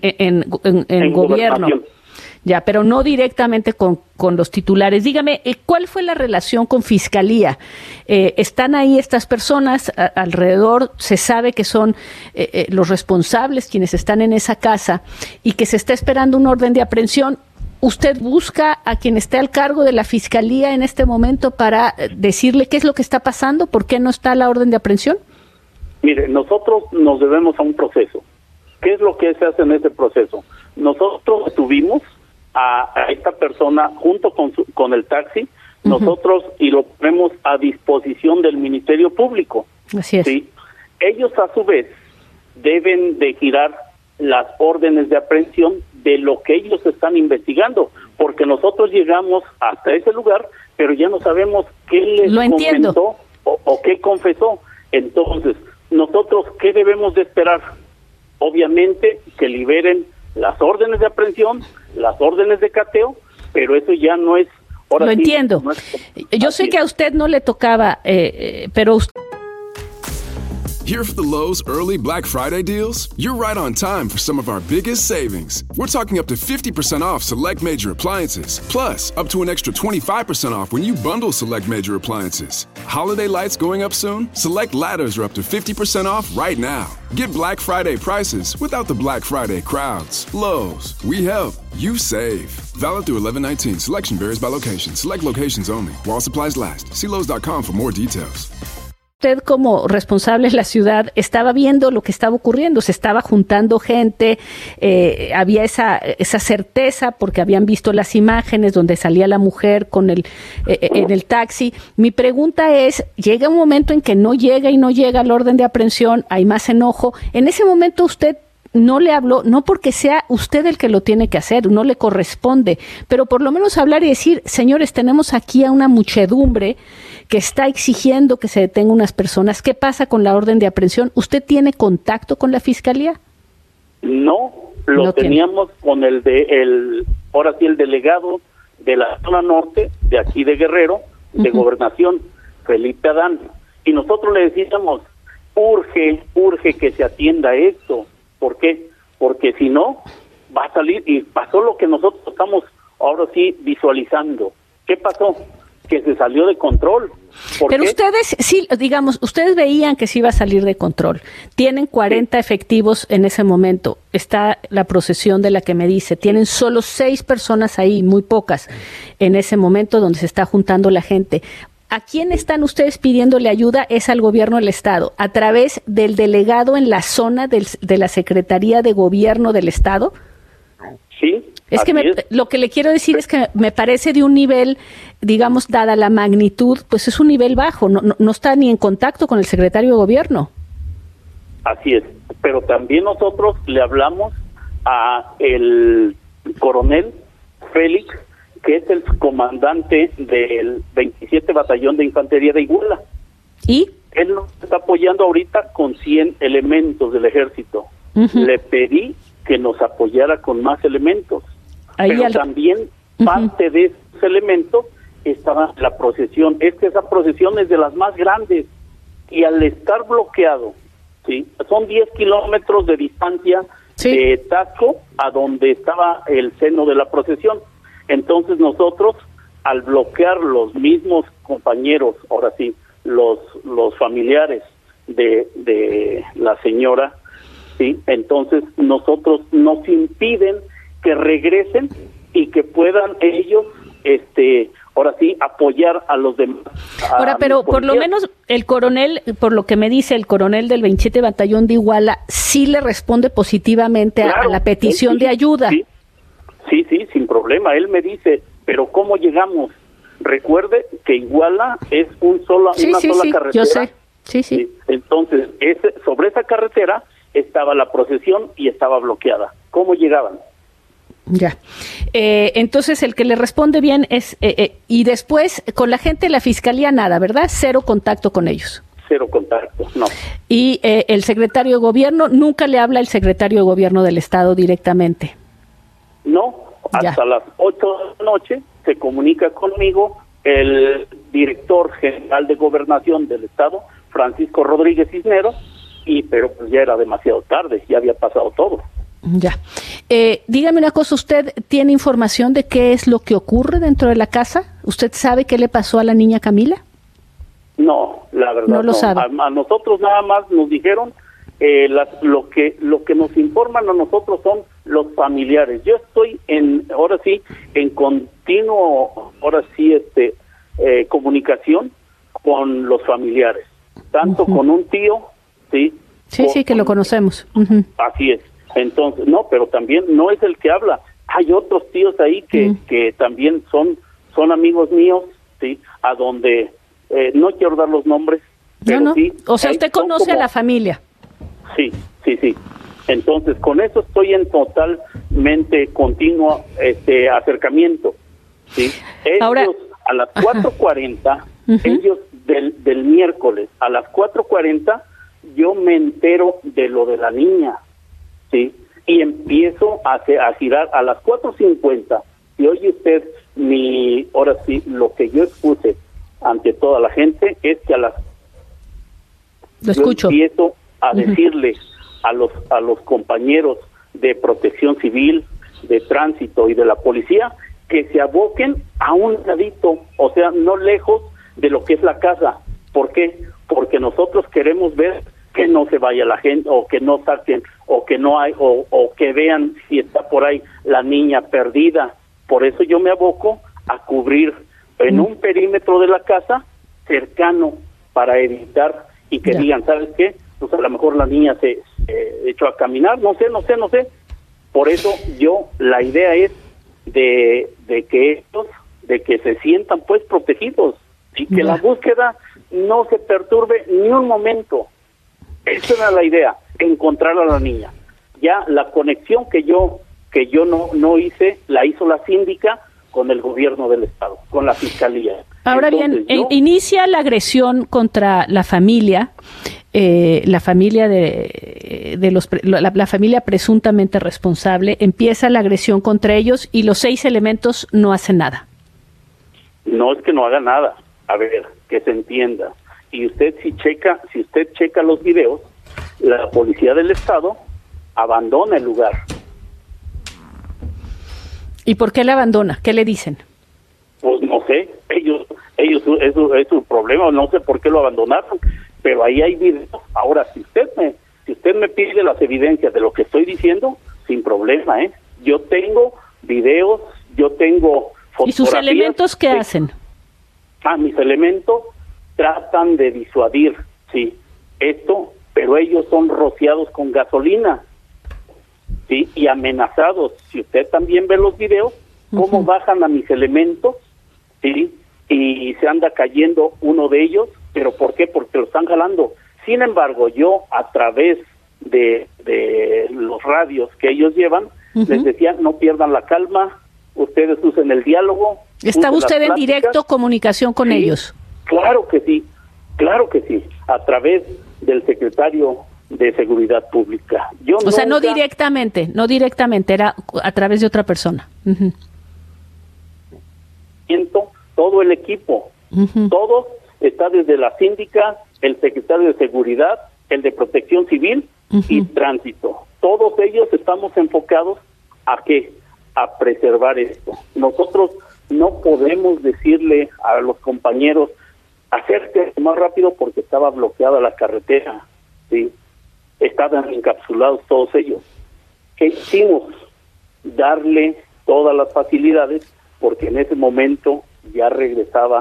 gobierno. Ya, pero no directamente con los titulares. Dígame, ¿cuál fue la relación con Fiscalía? ¿Están ahí estas personas alrededor? ¿Se sabe que son los responsables quienes están en esa casa y que se está esperando un orden de aprehensión? ¿Usted busca a quien esté al cargo de la Fiscalía en este momento para decirle qué es lo que está pasando? ¿Por qué no está la orden de aprehensión? Mire, nosotros nos debemos a un proceso. ¿Qué es lo que se hace en ese proceso? Nosotros tuvimos a esta persona junto con el taxi, nosotros y lo ponemos a disposición del Ministerio Público. Así es. ¿Sí? Ellos a su vez deben de girar las órdenes de aprehensión de lo que ellos están investigando, porque nosotros llegamos hasta ese lugar, pero ya no sabemos qué les comentó o qué confesó. Entonces, nosotros, ¿qué debemos de esperar? Obviamente que liberen las órdenes de aprehensión, las órdenes de cateo, pero eso ya no es... Lo entiendo. No es, yo sé que a usted no le tocaba, pero usted... Here for the Lowe's early Black Friday deals? You're right on time for some of our biggest savings. We're talking up to 50% off select major appliances, plus up to an extra 25% off when you bundle select major appliances. Holiday lights going up soon? Select ladders are up to 50% off right now. Get Black Friday prices without the Black Friday crowds. Lowe's, we help, you save. Valid through 11/19. Selection varies by location. Select locations only. While supplies last. See Lowe's.com for more details. Usted como responsable de la ciudad estaba viendo lo que estaba ocurriendo, se estaba juntando gente, había esa certeza porque habían visto las imágenes donde salía la mujer con en el taxi. Mi pregunta es, llega un momento en que no llega el orden de aprehensión, hay más enojo. En ese momento usted no le habló, no porque sea usted el que lo tiene que hacer, no le corresponde, pero por lo menos hablar y decir, señores, tenemos aquí a una muchedumbre que está exigiendo que se detengan unas personas. ¿Qué pasa con la orden de aprehensión? ¿Usted tiene contacto con la Fiscalía? No, lo teníamos con el delegado de la zona norte, de aquí de Guerrero, de Gobernación, Felipe Adán. Y nosotros le decíamos, urge que se atienda esto. ¿Por qué? Porque si no, va a salir, y pasó lo que nosotros estamos ahora sí visualizando. ¿Qué pasó? Que se salió de control. Pero ustedes, sí, digamos, ustedes veían que se iba a salir de control. Tienen 40 efectivos en ese momento. Está la procesión de la que me dice. Tienen solo 6 personas ahí, muy pocas, en ese momento donde se está juntando la gente. ¿A quién están ustedes pidiéndole ayuda? Es al gobierno del estado, a través del delegado en la zona de la Secretaría de Gobierno del estado. Sí. Es que lo que le quiero decir es que me parece de un nivel, digamos, dada la magnitud, pues es un nivel bajo, no está ni en contacto con el secretario de Gobierno. Así es, pero también nosotros le hablamos a el coronel Félix, que es el comandante del 27 Batallón de Infantería de Iguala. ¿Y? Él nos está apoyando ahorita con 100 elementos del ejército. Le pedí que nos apoyara con más elementos. Pero también parte de esos elementos estaba la procesión. Esa procesión es de las más grandes y al estar bloqueado, ¿sí? Son 10 kilómetros de distancia de Taxco a donde estaba el seno de la procesión. Entonces nosotros, al bloquear los mismos compañeros, ahora sí, los familiares de la señora, ¿sí? Entonces nosotros nos impiden que regresen y que puedan ellos, ahora sí, apoyar a los demás. Ahora, pero por lo menos el coronel, por lo que me dice el coronel del 27 Batallón de Iguala, sí le responde positivamente a la petición de ayuda. Sí, sin problema. Él me dice, pero ¿cómo llegamos? Recuerde que Iguala es una sola carretera. Yo sé. Sí. Entonces, sobre esa carretera estaba la procesión y estaba bloqueada. ¿Cómo llegaban? Ya. Entonces, el que le responde bien es... y después, con la gente de la Fiscalía, nada, ¿verdad? Cero contacto con ellos. Cero contacto, no. Y el secretario de Gobierno, nunca le habla el secretario de Gobierno del Estado directamente. No, hasta las 8 de la noche se comunica conmigo el director general de Gobernación del Estado, Francisco Rodríguez Cisneros, pero pues ya era demasiado tarde, ya había pasado todo. Ya. Dígame una cosa, ¿usted tiene información de qué es lo que ocurre dentro de la casa? ¿Usted sabe qué le pasó a la niña Camila? No, la verdad no. Lo sabe. A nosotros nada más nos dijeron, lo que nos informan a nosotros son los familiares. Yo estoy en continuo, comunicación con los familiares, tanto con un tío, ¿sí? Sí, que lo conocemos. Así es. Entonces, no, pero también no es el que habla. Hay otros tíos ahí que también son amigos míos, ¿sí? A donde, no quiero dar los nombres, pero no. Sí. O sea, usted conoce a la familia. Sí. Entonces, con eso estoy en totalmente continuo acercamiento, ¿sí? Ellos, ahora, a las 4:40, ellos del miércoles, a las 4:40, yo me entero de lo de la niña, ¿sí? Y empiezo a girar a las 4:50. Y oye usted, lo que yo expuse ante toda la gente es que Lo escucho. Yo empiezo a decirle a los compañeros de Protección Civil, de Tránsito y de la Policía que se aboquen a un ladito, o sea, no lejos de lo que es la casa. ¿Por qué? Porque nosotros queremos ver que no se vaya la gente, o que no saquen, o que no hay, o que vean si está por ahí la niña perdida. Por eso yo me aboco a cubrir en un perímetro de la casa cercano para evitar y que digan, ¿sabes qué? Pues a lo mejor la niña se echó a caminar, no sé. Por eso la idea es de que se sientan pues protegidos y que la búsqueda no se perturbe ni un momento. Esa era la idea, encontrar a la niña. Ya la conexión que yo no hice, la hizo la síndica con el gobierno del estado, con la fiscalía. Ahora bien, inicia la agresión contra la familia, la familia la familia presuntamente responsable, empieza la agresión contra ellos y los 6 elementos no hacen nada. No es que no haga nada, a ver, que se entienda. Y usted si usted checa los videos, la policía del estado abandona el lugar. ¿Y por qué la abandona? ¿Qué le dicen? Pues no sé, ellos eso es su problema, no sé por qué lo abandonaron, pero ahí hay videos. Ahora, si usted me pide las evidencias de lo que estoy diciendo, sin problema, yo tengo videos, yo tengo fotografías. ¿Y sus elementos qué hacen? Mis elementos tratan de disuadir, sí, esto, pero ellos son rociados con gasolina, sí, y amenazados. Si usted también ve los videos, cómo bajan a mis elementos, sí, y se anda cayendo uno de ellos. ¿Pero por qué? Porque lo están jalando. Sin embargo, yo a través de los radios que ellos llevan, les decía, no pierdan la calma, ustedes usen el diálogo. ¿Estaba usted en directo comunicación con ellos? Claro que sí, a través del secretario de Seguridad Pública. O sea, no directamente, era a través de otra persona. Todo el equipo, todo está desde la síndica, el secretario de Seguridad, el de Protección Civil y Tránsito. Todos ellos estamos enfocados ¿a qué? A preservar esto. Nosotros no podemos decirle a los compañeros acérquense más rápido porque estaba bloqueada la carretera, ¿sí? Estaban encapsulados todos ellos. ¿Qué hicimos? Darle todas las facilidades porque en ese momento ya regresaba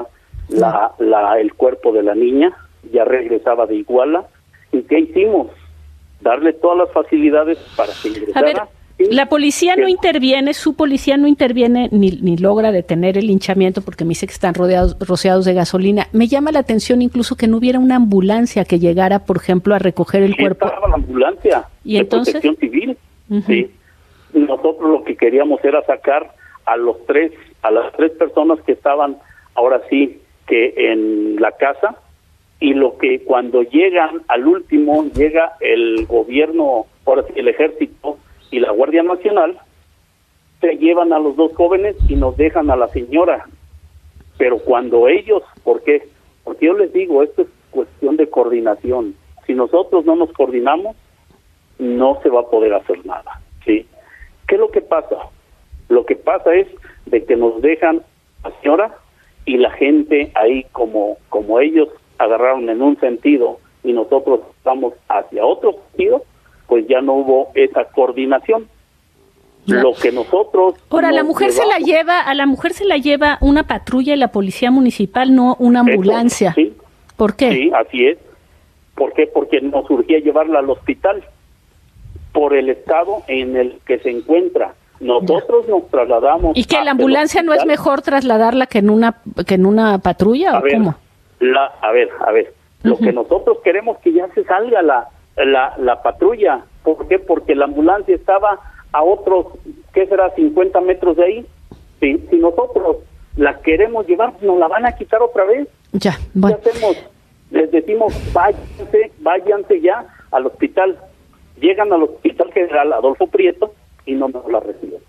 el cuerpo de la niña, ya regresaba de Iguala. ¿Y qué hicimos? Darle todas las facilidades para que ingresara. A ver, la policía no interviene, su policía no interviene ni logra detener el linchamiento porque me dice que están rociados de gasolina. Me llama la atención incluso que no hubiera una ambulancia que llegara, por ejemplo, a recoger el cuerpo. Estaba la ambulancia de Protección Civil. Sí. Nosotros lo que queríamos era sacar a las tres personas que estaban ahora sí que en la casa, y lo que cuando llegan al último, llega el gobierno, ahora sí el ejército y la Guardia Nacional, se llevan a los dos jóvenes y nos dejan a la señora. Pero cuando ellos, ¿por qué? Porque yo les digo, esto es cuestión de coordinación. Si nosotros no nos coordinamos, no se va a poder hacer nada, ¿sí? ¿Qué es lo que pasa? Lo que pasa es de que nos dejan a la señora y la gente ahí como ellos agarraron en un sentido y nosotros estamos hacia otro sentido, pues ya no hubo esa coordinación. Lo que nosotros ahora a la mujer se la lleva una patrulla de la policía municipal, no una ambulancia. Eso, sí. ¿Por qué? Sí, así es. ¿Por qué? Porque nos urgía llevarla al hospital por el estado en el que se encuentra. Nosotros nos trasladamos. ¿Y que la ambulancia no es mejor trasladarla que en una patrulla o cómo? A ver. Lo que nosotros queremos que ya se salga la patrulla. ¿Por qué? Porque la ambulancia estaba a otros, ¿qué será? 50 metros de ahí. Si nosotros la queremos llevar, nos la van a quitar otra vez. Ya, bueno. ¿Qué hacemos? Les decimos, váyanse ya al hospital. Llegan al Hospital General Adolfo Prieto y no nos la reciben.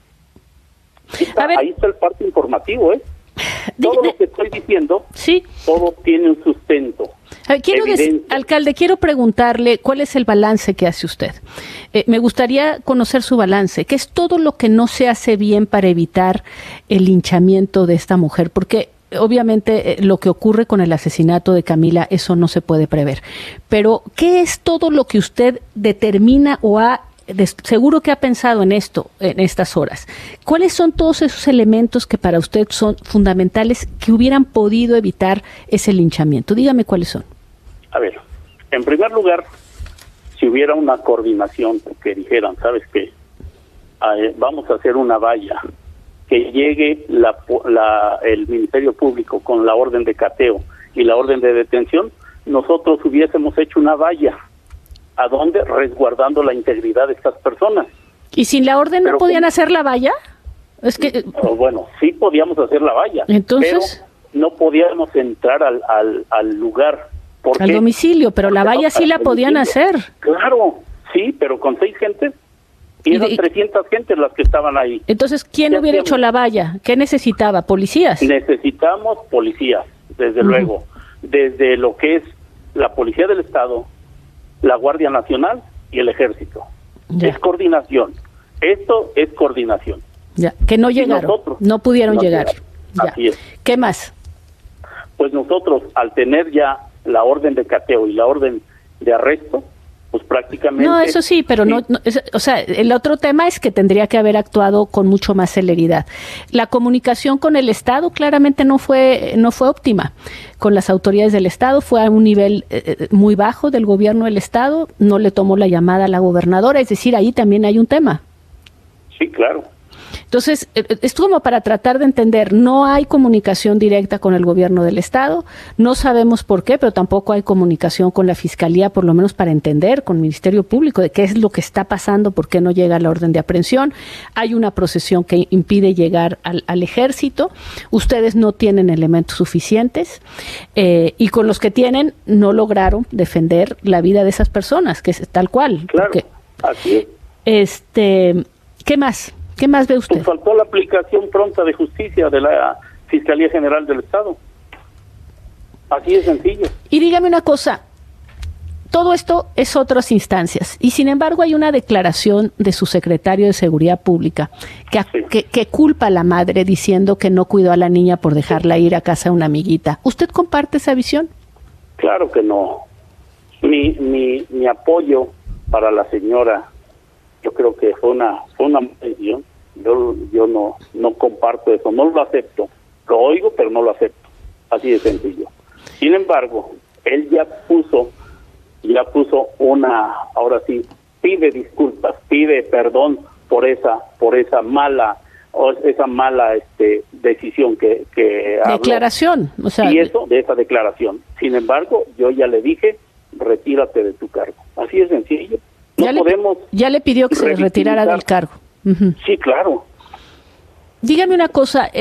Ahí está el parte informativo, ¿eh? Todo lo que estoy diciendo, sí, todo tiene un sustento. Alcalde, quiero preguntarle cuál es el balance que hace usted. Me gustaría conocer su balance. ¿Qué es todo lo que no se hace bien para evitar el linchamiento de esta mujer? Porque obviamente lo que ocurre con el asesinato de Camila, eso no se puede prever. Pero, ¿qué es todo lo que usted determina o seguro que ha pensado en esto, en estas horas? ¿Cuáles son todos esos elementos que para usted son fundamentales que hubieran podido evitar ese linchamiento? Dígame cuáles son. A ver, en primer lugar, si hubiera una coordinación que dijeran, ¿sabes qué? Vamos a hacer una valla, que llegue el Ministerio Público con la orden de cateo y la orden de detención, nosotros hubiésemos hecho una valla. ¿A dónde? Resguardando la integridad de estas personas. ¿Y sin la orden no podían hacer la valla? Es que bueno, sí podíamos hacer la valla. Entonces, pero no podíamos entrar al lugar. Al domicilio, pero la valla sí la podían hacer. Claro, sí, pero con 6 gentes. Y eran 300 gentes las que estaban ahí. Entonces, ¿quién hubiera hecho la valla? ¿Qué necesitaba? ¿Policías? Necesitamos policías, desde luego. Desde lo que es la Policía del Estado, la Guardia Nacional y el Ejército. Ya. Es coordinación. Esto es coordinación. Ya, que no llegaron, no pudieron llegar. Ya. Así es. ¿Qué más? Pues nosotros, al tener ya la orden de cateo y la orden de arresto, pues prácticamente... No, eso sí, pero sí. O sea, el otro tema es que tendría que haber actuado con mucho más celeridad. La comunicación con el Estado claramente no fue óptima. Con las autoridades del Estado fue a un nivel muy bajo del gobierno del Estado, no le tomó la llamada a la gobernadora, es decir, ahí también hay un tema. Sí, claro. Entonces, es como para tratar de entender, no hay comunicación directa con el gobierno del Estado, no sabemos por qué, pero tampoco hay comunicación con la Fiscalía, por lo menos para entender, con el Ministerio Público, de qué es lo que está pasando, por qué no llega la orden de aprehensión. Hay una procesión que impide llegar al Ejército, ustedes no tienen elementos suficientes, y con los que tienen no lograron defender la vida de esas personas, que es tal cual. Claro, porque, así es. ¿Qué más? ¿Qué más ve usted? Pues faltó la aplicación pronta de justicia de la Fiscalía General del Estado. Así de sencillo. Y dígame una cosa, todo esto es otras instancias, y sin embargo hay una declaración de su secretario de Seguridad Pública que culpa a la madre diciendo que no cuidó a la niña por dejarla ir a casa de una amiguita. ¿Usted comparte esa visión? Claro que no. Mi apoyo para la señora, yo creo que fue una decisión. Yo no comparto eso, no lo acepto. Lo oigo, pero no lo acepto. Así de sencillo. Sin embargo, él ya puso ahora sí, pide disculpas, pide perdón por esa mala decisión que declaración, o sea, y eso de esa declaración. Sin embargo, yo ya le dije, retírate de tu cargo. Así de sencillo. Ya le pidió que se retirara del cargo. Uh-huh. Sí, claro. Dígame una cosa,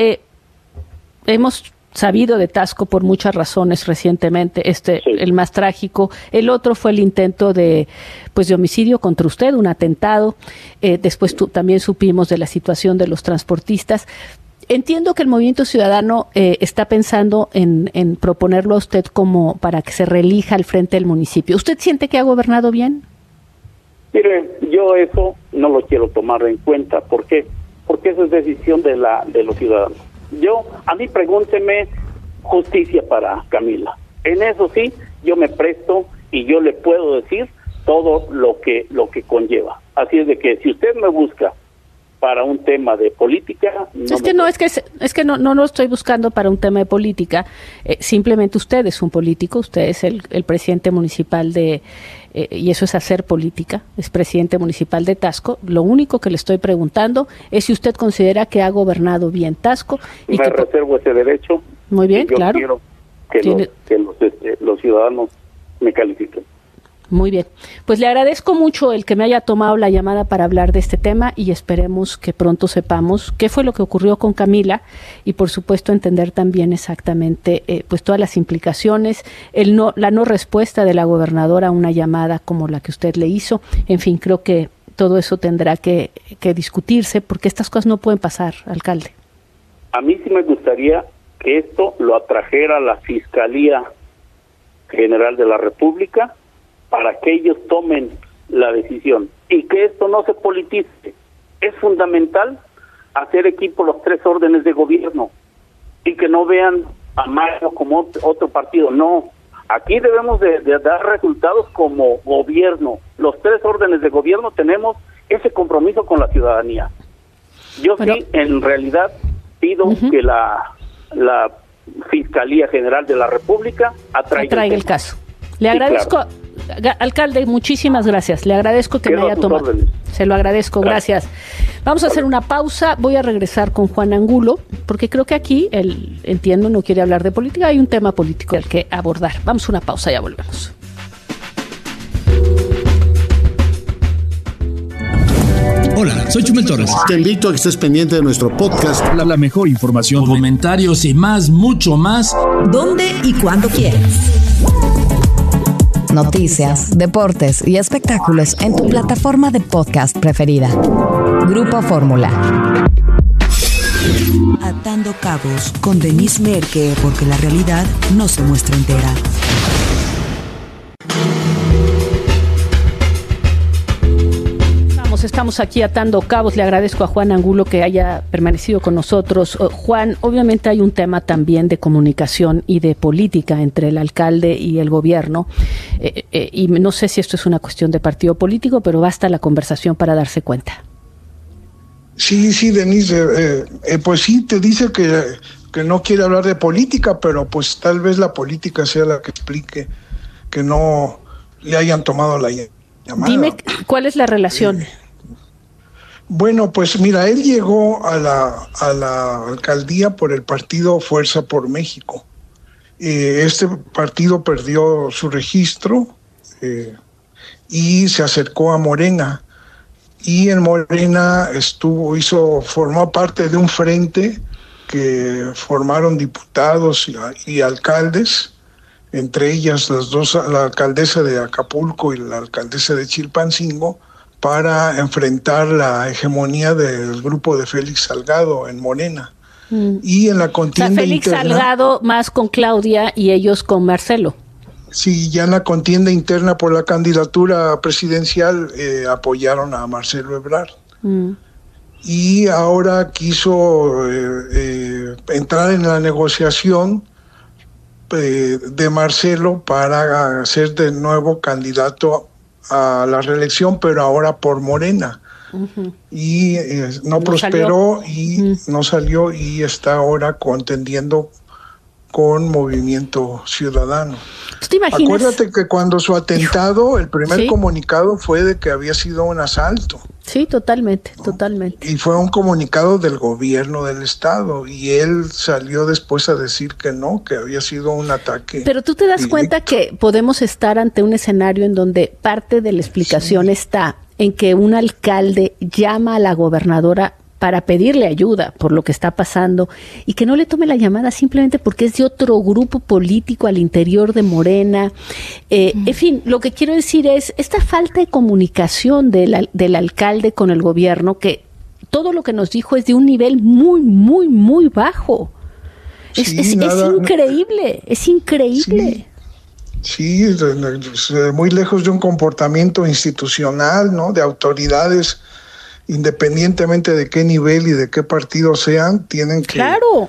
hemos sabido de Taxco por muchas razones recientemente, sí. El más trágico, el otro fue el intento de homicidio contra usted, un atentado, después también supimos de la situación de los transportistas. Entiendo que el Movimiento Ciudadano está pensando en proponerlo a usted como para que se reelija al frente del municipio. ¿Usted siente que ha gobernado bien? Mire, yo eso no lo quiero tomar en cuenta. ¿Por qué? Porque eso es decisión de los ciudadanos. A mí pregúnteme justicia para Camila. En eso sí, yo me presto y yo le puedo decir todo lo que conlleva. Así es de que si usted me busca para un tema de política... Es que no lo estoy buscando para un tema de política. Simplemente usted es un político, usted es el presidente municipal y eso es hacer política, es presidente municipal de Taxco. Lo único que le estoy preguntando es si usted considera que ha gobernado bien Taxco. Y me reservo ese derecho. Muy bien, claro. Yo quiero que los ciudadanos me califiquen. Muy bien, pues le agradezco mucho el que me haya tomado la llamada para hablar de este tema y esperemos que pronto sepamos qué fue lo que ocurrió con Camila y por supuesto entender también exactamente todas las implicaciones, la no respuesta de la gobernadora a una llamada como la que usted le hizo. En fin, creo que todo eso tendrá que discutirse porque estas cosas no pueden pasar, alcalde. A mí sí me gustaría que esto lo atrajera la Fiscalía General de la República para que ellos tomen la decisión y que esto no se politice. Es fundamental hacer equipo los tres órdenes de gobierno y que no vean a Mayo como otro partido. No, aquí debemos de dar resultados como gobierno. Los tres órdenes de gobierno tenemos ese compromiso con la ciudadanía. Yo sí, en realidad, pido que la Fiscalía General de la República atraiga el caso. Le agradezco... Claro. Alcalde, muchísimas gracias. Le agradezco que me haya tomado. Se lo agradezco, gracias. Vamos a hacer una pausa. Voy a regresar con Juan Angulo, porque creo que aquí, entiendo, no quiere hablar de política. Hay un tema político al que abordar. Vamos a una pausa, ya volvemos. Hola, soy Chumel Torres. Te invito a que estés pendiente de nuestro podcast. La mejor información, comentarios y mucho más. ¿Dónde y cuándo quieras? Noticias, deportes y espectáculos en tu plataforma de podcast preferida. Grupo Fórmula. Atando cabos con Denise Merker, porque la realidad no se muestra entera. Estamos aquí atando cabos. Le agradezco a Juan Angulo que haya permanecido con nosotros. Juan, obviamente hay un tema también de comunicación y de política entre el alcalde y el gobierno. Y no sé si esto es una cuestión de partido político, pero basta la conversación para darse cuenta. Sí, Denise, pues sí, te dice que no quiere hablar de política, pero pues tal vez la política sea la que explique que no le hayan tomado la llamada. Dime, ¿cuál es la relación? Bueno, pues mira, él llegó a la alcaldía por el partido Fuerza por México. Este partido perdió su registro y se acercó a Morena. Y en Morena formó parte de un frente que formaron diputados y alcaldes, entre ellas la alcaldesa de Acapulco y la alcaldesa de Chilpancingo, para enfrentar la hegemonía del grupo de Félix Salgado en Morena. Y en la contienda Félix interna, Salgado más con Claudia y ellos con Marcelo. Sí, ya en la contienda interna por la candidatura presidencial apoyaron a Marcelo Ebrard. Y ahora quiso entrar en la negociación de Marcelo para ser de nuevo candidato a la reelección, pero ahora por Morena. Y no prosperó y no salió, y está ahora contendiendo con Movimiento Ciudadano. ¿Te imaginas? Acuérdate que cuando su atentado, el primer comunicado fue de que había sido un asalto. Sí, totalmente, totalmente. Y fue un comunicado del gobierno del estado, y él salió después a decir que no, que había sido un ataque. Pero tú te das cuenta que podemos estar ante un escenario en donde parte de la explicación está en que un alcalde llama a la gobernadora para pedirle ayuda por lo que está pasando y que no le tome la llamada simplemente porque es de otro grupo político al interior de Morena. En fin, lo que quiero decir es esta falta de comunicación del alcalde con el gobierno, que todo lo que nos dijo es de un nivel muy, muy, muy bajo. Es increíble, es increíble. Sí, muy lejos de un comportamiento institucional, ¿no? De autoridades, independientemente de qué nivel y de qué partido sean, tienen que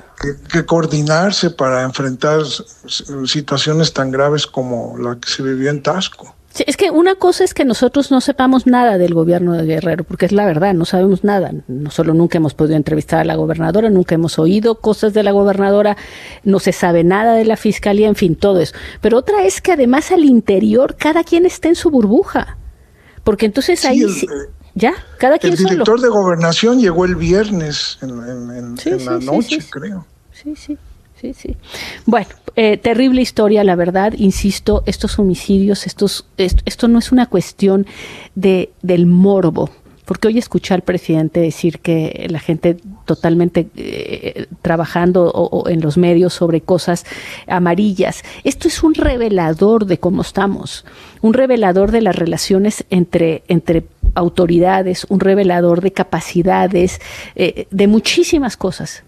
coordinarse para enfrentar situaciones tan graves como la que se vivió en Taxco. Sí, es que una cosa es que nosotros no sepamos nada del gobierno de Guerrero, porque es la verdad, no sabemos nada. No solo nunca hemos podido entrevistar a la gobernadora, nunca hemos oído cosas de la gobernadora, no se sabe nada de la fiscalía, en fin, todo eso. Pero otra es que además al interior cada quien está en su burbuja, porque entonces ahí ya, cada quien solo. El director de Gobernación llegó el viernes en la noche, creo. Sí. Bueno, terrible historia, la verdad, insisto, estos homicidios, esto no es una cuestión del morbo, porque hoy escuché al presidente decir que la gente totalmente trabajando o en los medios sobre cosas amarillas. Esto es un revelador de cómo estamos, un revelador de las relaciones entre autoridades, un revelador de capacidades, de muchísimas cosas,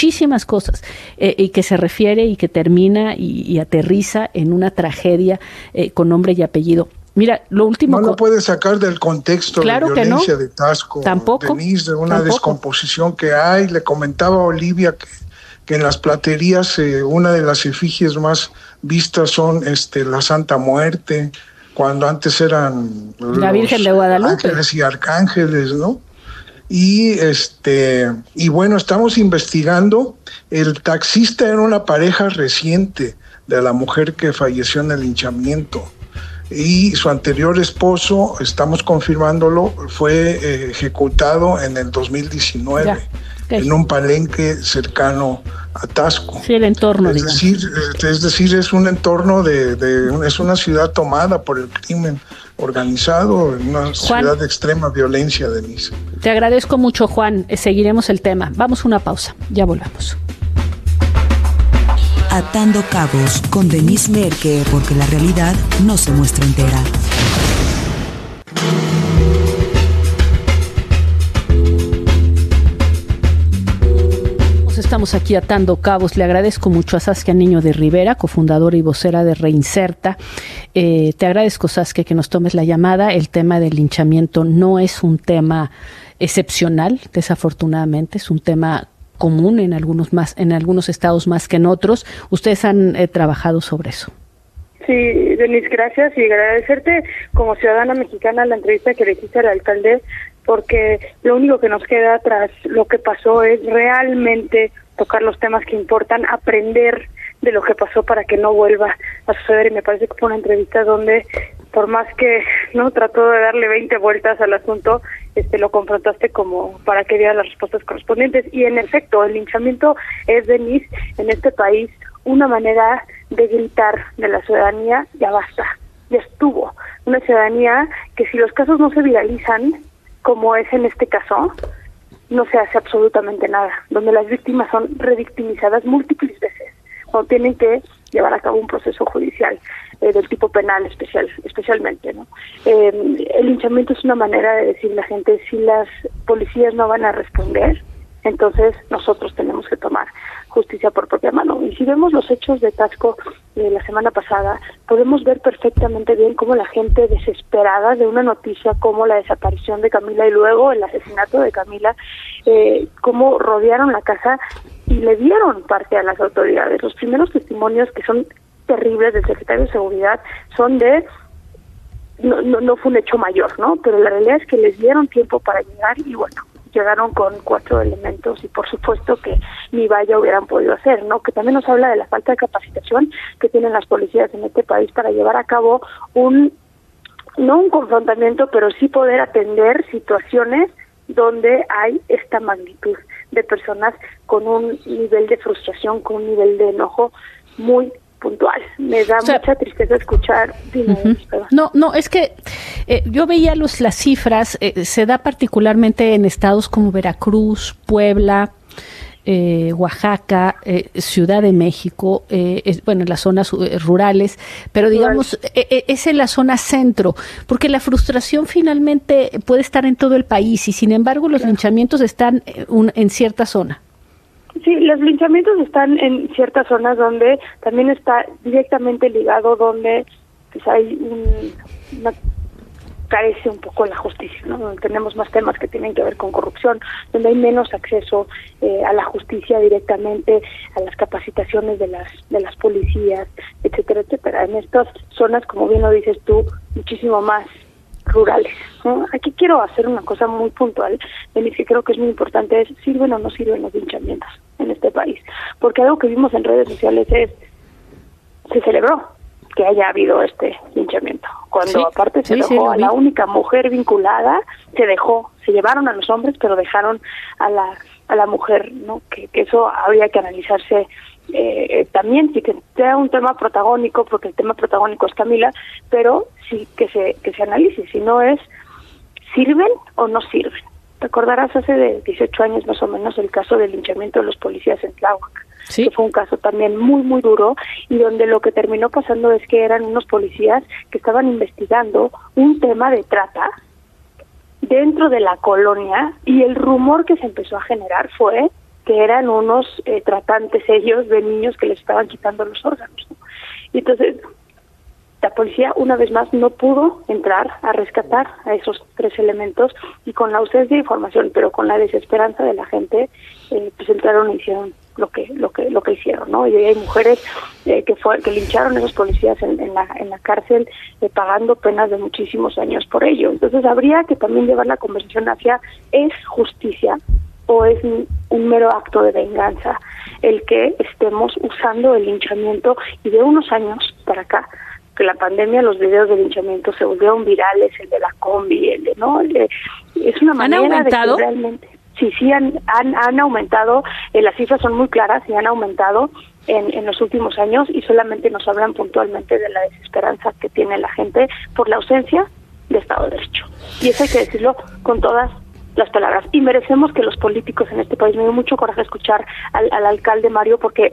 y que se refiere y que termina y aterriza en una tragedia con nombre y apellido. Mira, lo último... No lo puedes sacar del contexto de violencia de Taxco, Denise, de una descomposición que hay. Le comentaba a Olivia que en las platerías una de las efigies más vistas son la Santa Muerte, cuando antes eran la Virgen de Guadalupe, ángeles y arcángeles, ¿no? Y bueno, estamos investigando. El taxista era una pareja reciente de la mujer que falleció en el linchamiento, y su anterior esposo, estamos confirmándolo, fue ejecutado en el 2019 en un palenque cercano a Taxco. Sí, el entorno. Es decir, es un entorno es una ciudad tomada por el crimen organizado, una ciudad de extrema violencia, Denise. Te agradezco mucho, Juan. Seguiremos el tema. Vamos a una pausa. Ya volvemos. Atando Cabos con Denise Merker, porque la realidad no se muestra entera. Estamos aquí atando cabos. Le agradezco mucho a Saskia Niño de Rivera, cofundadora y vocera de Reinserta. Te agradezco, Saskia, que nos tomes la llamada. El tema del linchamiento no es un tema excepcional, desafortunadamente, es un tema común en algunos estados más que en otros. Ustedes han trabajado sobre eso. Sí, Denise, gracias, y agradecerte como ciudadana mexicana la entrevista que le hiciste al alcalde, porque lo único que nos queda tras lo que pasó es realmente tocar los temas que importan, aprender de lo que pasó para que no vuelva a suceder, y me parece que fue una entrevista donde por más que no trató de darle 20 vueltas al asunto, lo confrontaste como para que diera las respuestas correspondientes. Y en efecto, el linchamiento es, Denise, en este país una manera de gritar de la ciudadanía: ya basta, ya estuvo. Una ciudadanía que, si los casos no se viralizan, como es en este caso, no se hace absolutamente nada, donde las víctimas son revictimizadas múltiples veces, cuando tienen que llevar a cabo un proceso judicial del tipo penal especialmente, ¿no? El linchamiento es una manera de decirle a la gente: si las policías no van a responder, entonces nosotros tenemos que tomar justicia por propia mano. Y si vemos los hechos de Taxco de la semana pasada, podemos ver perfectamente bien cómo la gente desesperada de una noticia como la desaparición de Camila y luego el asesinato de Camila, cómo rodearon la casa y le dieron parte a las autoridades. Los primeros testimonios, que son terribles, del secretario de Seguridad son de no fue un hecho mayor, ¿no? Pero la realidad es que les dieron tiempo para llegar y bueno, llegaron con 4 elementos y por supuesto que ni vaya hubieran podido hacer, ¿no? Que también nos habla de la falta de capacitación que tienen las policías en este país para llevar a cabo no un confrontamiento, pero sí poder atender situaciones donde hay esta magnitud de personas con un nivel de frustración, con un nivel de enojo muy puntual. Me da mucha tristeza escuchar. No, es que yo veía las cifras, se da particularmente en estados como Veracruz, Puebla, Oaxaca, Ciudad de México, en las zonas rurales, pero digamos, es en la zona centro, porque la frustración finalmente puede estar en todo el país y sin embargo los linchamientos están en cierta zona. Sí, los linchamientos están en ciertas zonas donde también está directamente ligado, donde pues hay carece un poco la justicia, ¿no? Donde tenemos más temas que tienen que ver con corrupción, donde hay menos acceso a la justicia directamente, a las capacitaciones de las policías, etcétera, etcétera. En estas zonas, como bien lo dices tú, muchísimo más rurales, ¿no? Aquí quiero hacer una cosa muy puntual, que creo que es muy importante, es: ¿sirven o no sirven los linchamientos en este país? Porque algo que vimos en redes sociales se celebró que haya habido este linchamiento, cuando aparte se dejó a la única mujer vinculada, se llevaron a los hombres, pero dejaron a la mujer, ¿no? Que eso habría que analizarse también, sí, que sea un tema protagónico, porque el tema protagónico es Camila, pero sí que se analice, si no es ¿sirven o no sirven? Te acordarás hace de 18 años más o menos el caso del linchamiento de los policías en Tláhuac, que fue un caso también muy, muy duro, y donde lo que terminó pasando es que eran unos policías que estaban investigando un tema de trata dentro de la colonia, y el rumor que se empezó a generar fue que eran unos tratantes ellos de niños que les estaban quitando los órganos, ¿no? Y entonces la policía una vez más no pudo entrar a rescatar a esos 3 elementos, y con la ausencia de información, pero con la desesperanza de la gente, pues entraron y hicieron lo que hicieron, ¿no? Y hay mujeres que lincharon a esos policías en la cárcel, pagando penas de muchísimos años por ello. Entonces habría que también llevar la conversación hacia: ¿es justicia o es un mero acto de venganza el que estemos usando el linchamiento? Y de unos años para acá, que la pandemia, los videos de linchamiento se volvieron virales, el de la combi, es una manera de que realmente sí han aumentado, las cifras son muy claras y han aumentado en los últimos años, y solamente nos hablan puntualmente de la desesperanza que tiene la gente por la ausencia de Estado de Derecho, y eso hay que decirlo con todas las palabras, y merecemos que los políticos en este país, me dio mucho coraje escuchar al alcalde Mario, porque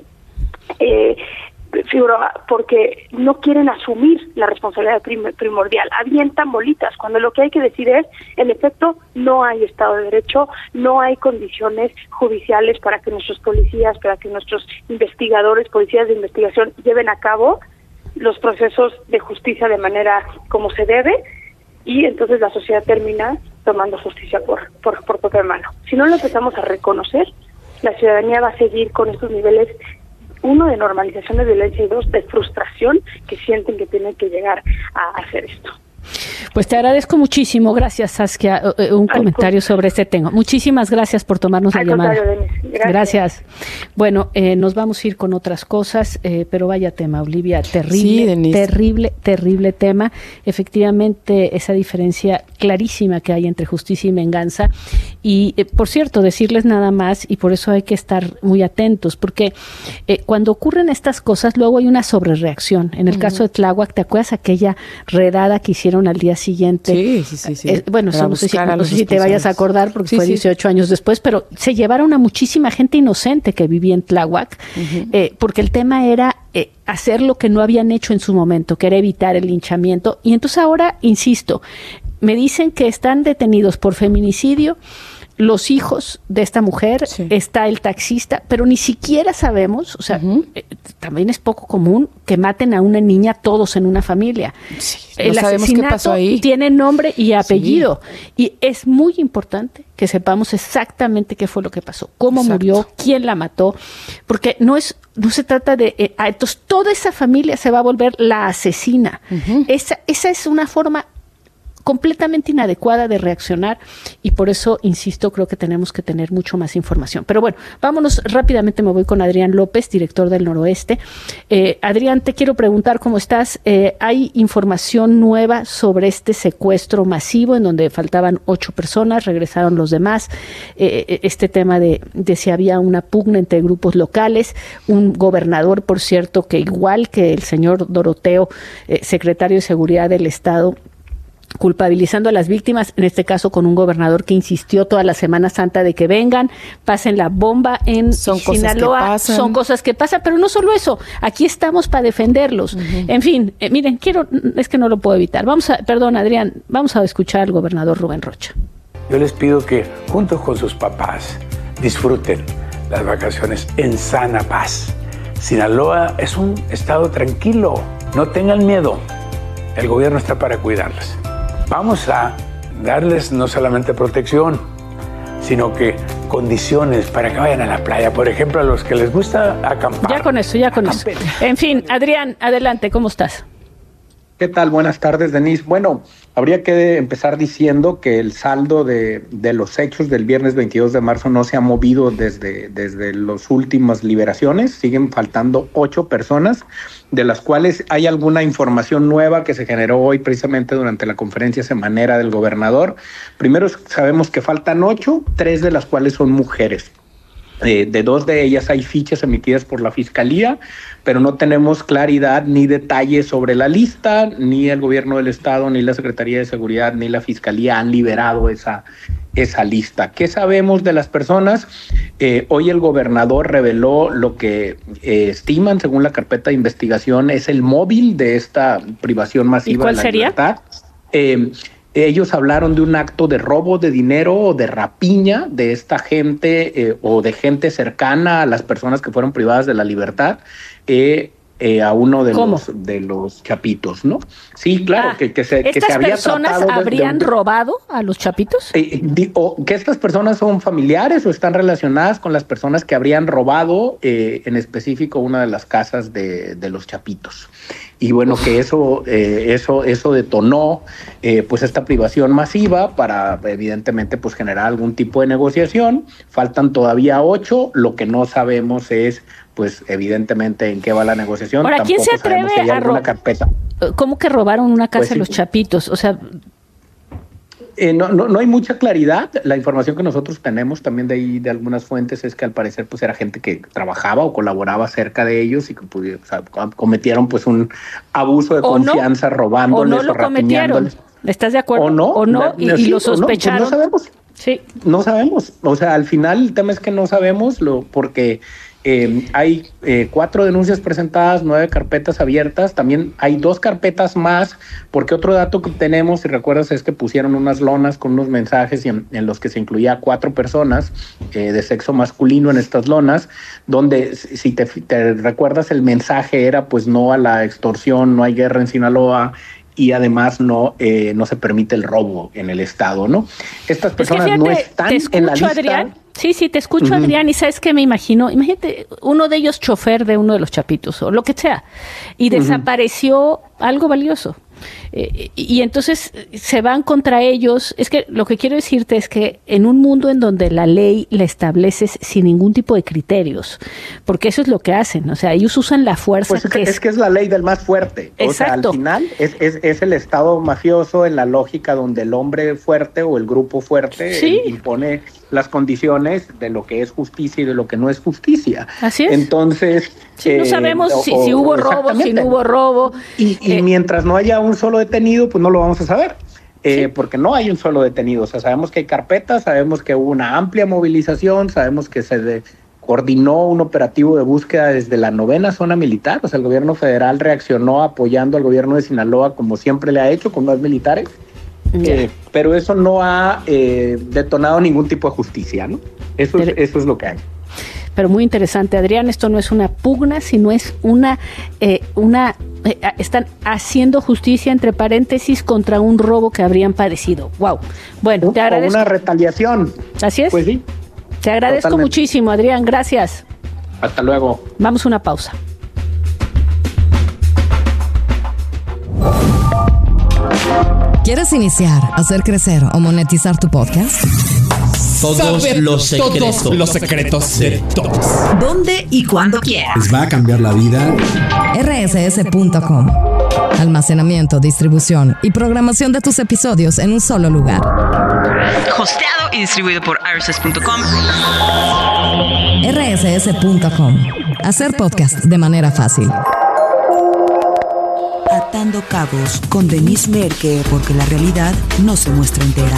porque no quieren asumir la responsabilidad primordial, avientan bolitas, cuando lo que hay que decir es: en efecto, no hay Estado de Derecho, no hay condiciones judiciales para que nuestros policías, para que nuestros investigadores, policías de investigación, lleven a cabo los procesos de justicia de manera como se debe, y entonces la sociedad termina tomando justicia por propia mano. Si no lo empezamos a reconocer, la ciudadanía va a seguir con estos niveles, 1, de normalización de violencia, y 2, de frustración, que sienten que tienen que llegar a hacer esto. Pues te agradezco muchísimo. Gracias, Saskia. Un comentario sobre este tema. Muchísimas gracias por tomarnos la llamada. Gracias. Bueno, nos vamos a ir con otras cosas, pero vaya tema, Olivia. Terrible tema. Efectivamente, esa diferencia clarísima que hay entre justicia y venganza. Y, por cierto, decirles nada más, y por eso hay que estar muy atentos, porque cuando ocurren estas cosas, luego hay una sobrereacción. En el caso de Tláhuac, ¿te acuerdas aquella redada que hicieron al día siguiente? Sí. Bueno, no sé si te vayas a acordar, porque fue 18 años después, pero se llevaron a muchísima gente inocente que vivía en Tláhuac, porque el tema era hacer lo que no habían hecho en su momento, que era evitar el linchamiento. Y entonces ahora, insisto, me dicen que están detenidos por feminicidio los hijos de esta mujer, está el taxista, pero ni siquiera sabemos, o sea, también es poco común que maten a una niña todos en una familia. El asesinato qué pasó ahí. Tiene nombre y apellido, y es muy importante que sepamos exactamente qué fue lo que pasó, cómo murió, quién la mató, porque no se trata de entonces toda esa familia se va a volver la asesina. Esa es una forma completamente inadecuada de reaccionar, y por eso, insisto, creo que tenemos que tener mucho más información. Pero bueno, vámonos rápidamente, me voy con Adrián López, director del Noroeste. Adrián, te quiero preguntar cómo estás. ¿Hay información nueva sobre este secuestro masivo en donde faltaban 8 personas, regresaron los demás? Este tema de si había una pugna entre grupos locales, un gobernador, por cierto, que igual que el señor Doroteo, secretario de Seguridad del Estado, culpabilizando a las víctimas, en este caso con un gobernador que insistió toda la Semana Santa de que vengan, pasen la bomba en Sinaloa. Son cosas que pasan, pero no solo eso, aquí estamos para defenderlos. En fin, miren, es que no lo puedo evitar. Adrián, vamos a escuchar al gobernador Rubén Rocha. Yo les pido que juntos con sus papás disfruten las vacaciones en sana paz. Sinaloa es un estado tranquilo, no tengan miedo, el gobierno está para cuidarlos. Vamos a darles no solamente protección, sino que condiciones para que vayan a la playa. Por ejemplo, a los que les gusta acampar. Ya con eso. En fin, Adrián, adelante, ¿cómo estás? ¿Qué tal? Buenas tardes, Denise. Bueno, habría que empezar diciendo que el saldo de los hechos del viernes 22 de marzo no se ha movido desde las últimas liberaciones. Siguen faltando 8 personas, de las cuales hay alguna información nueva que se generó hoy precisamente durante la conferencia semanera del gobernador. Primero sabemos que faltan 8, 3 de las cuales son mujeres. De 2 de ellas hay fichas emitidas por la Fiscalía, pero no tenemos claridad ni detalles sobre la lista, ni el gobierno del estado, ni la Secretaría de Seguridad, ni la Fiscalía han liberado esa lista. ¿Qué sabemos de las personas? Hoy el gobernador reveló lo que estiman, según la carpeta de investigación, es el móvil de esta privación masiva de la libertad. Ellos hablaron de un acto de robo de dinero o de rapiña de esta gente o de gente cercana a las personas que fueron privadas de la libertad a uno de los chapitos, ¿no? Sí, claro, que se había tratado. ¿Estas personas habrían robado a los chapitos? Que estas personas son familiares o están relacionadas con las personas que habrían robado en específico una de las casas de los chapitos. Y bueno, que eso detonó pues esta privación masiva para evidentemente pues generar algún tipo de negociación. Faltan todavía 8, lo que no sabemos es pues evidentemente en qué va la negociación. Ahora, ¿quién se atreve a robar? ¿Cómo que robaron una casa de los chapitos? O sea, no hay mucha claridad. La información que nosotros tenemos también de algunas fuentes es que al parecer pues era gente que trabajaba o colaboraba cerca de ellos y que cometieron pues un abuso de confianza, robándoles o rapiñándoles. ¿Estás de acuerdo? ¿O no? Y lo sospecharon. No sabemos. Sí. No sabemos. O sea, al final el tema es que no sabemos porque hay 4 denuncias presentadas, 9 carpetas abiertas. También hay 2 carpetas más, porque otro dato que tenemos, si recuerdas, es que pusieron unas lonas con unos mensajes en los que se incluía 4 personas de sexo masculino en estas lonas, donde si te recuerdas el mensaje era pues no a la extorsión, no hay guerra en Sinaloa, y además no se permite el robo en el estado, ¿no? Estas personas no están en la lista. Adrián. Sí, te escucho, Adrián, y ¿sabes qué me imagino? Imagínate, uno de ellos chofer de uno de los chapitos, o lo que sea, y desapareció algo valioso. Y entonces se van contra ellos. Es que lo que quiero decirte es que en un mundo en donde la ley la estableces sin ningún tipo de criterios, porque eso es lo que hacen, o sea, ellos usan la fuerza. Pues es que es la ley del más fuerte. Exacto. O sea, al final es el Estado mafioso en la lógica donde el hombre fuerte o el grupo fuerte impone las condiciones de lo que es justicia y de lo que no es justicia. Así es. Entonces... no sabemos si hubo robo, si no hubo robo. Y mientras no haya un solo detenido, pues no lo vamos a saber. Porque no hay un solo detenido. O sea, sabemos que hay carpetas, sabemos que hubo una amplia movilización, sabemos que se coordinó un operativo de búsqueda desde la 9ª zona militar. O sea, el gobierno federal reaccionó apoyando al gobierno de Sinaloa como siempre le ha hecho, con más militares. Pero eso no ha detonado ningún tipo de justicia, ¿no? Eso es lo que hay. Pero muy interesante, Adrián, esto no es una pugna, sino es están haciendo justicia, entre paréntesis, contra un robo que habrían padecido. Wow. Bueno, te agradezco. Una retaliación. Así es. Pues sí. Te agradezco muchísimo, Adrián, gracias. Hasta luego. Vamos a una pausa. ¿Quieres iniciar, hacer crecer o monetizar tu podcast? Todos los secretos de todos. ¿Dónde y cuándo quieras? Les va a cambiar la vida. rss.com. Almacenamiento, distribución y programación de tus episodios en un solo lugar. Hosteado y distribuido por rss.com. rss.com. Hacer podcast de manera fácil. Atando cabos con Denise Merker, porque la realidad no se muestra entera.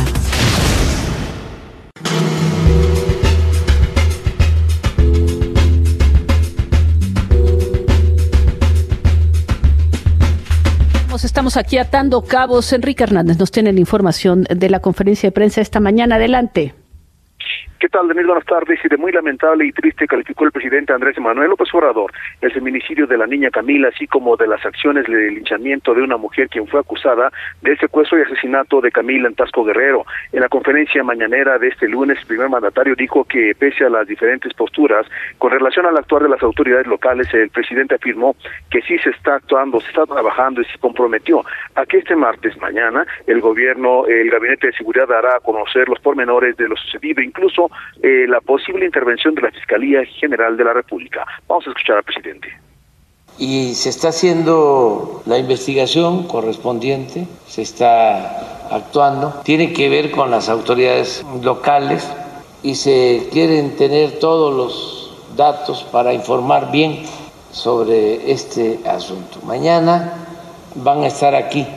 Estamos aquí atando cabos. Enrique Hernández nos tiene la información de la conferencia de prensa esta mañana. Adelante. ¿Qué tal, Denise? Buenas tardes. Y de muy lamentable y triste calificó el presidente Andrés Manuel López Obrador el feminicidio de la niña Camila, así como de las acciones de linchamiento de una mujer quien fue acusada del secuestro y asesinato de Camila en Tasco Guerrero. En la conferencia mañanera de este lunes, el primer mandatario dijo que pese a las diferentes posturas con relación al actuar de las autoridades locales, el presidente afirmó que sí se está actuando, se está trabajando y se comprometió a que este martes, mañana, el Gabinete de Seguridad dará a conocer los pormenores de lo sucedido, incluso la posible intervención de la Fiscalía General de la República. Vamos a escuchar al presidente. Y se está haciendo la investigación correspondiente, se está actuando, tiene que ver con las autoridades locales y se quieren tener todos los datos para informar bien sobre este asunto. Mañana van a estar aquí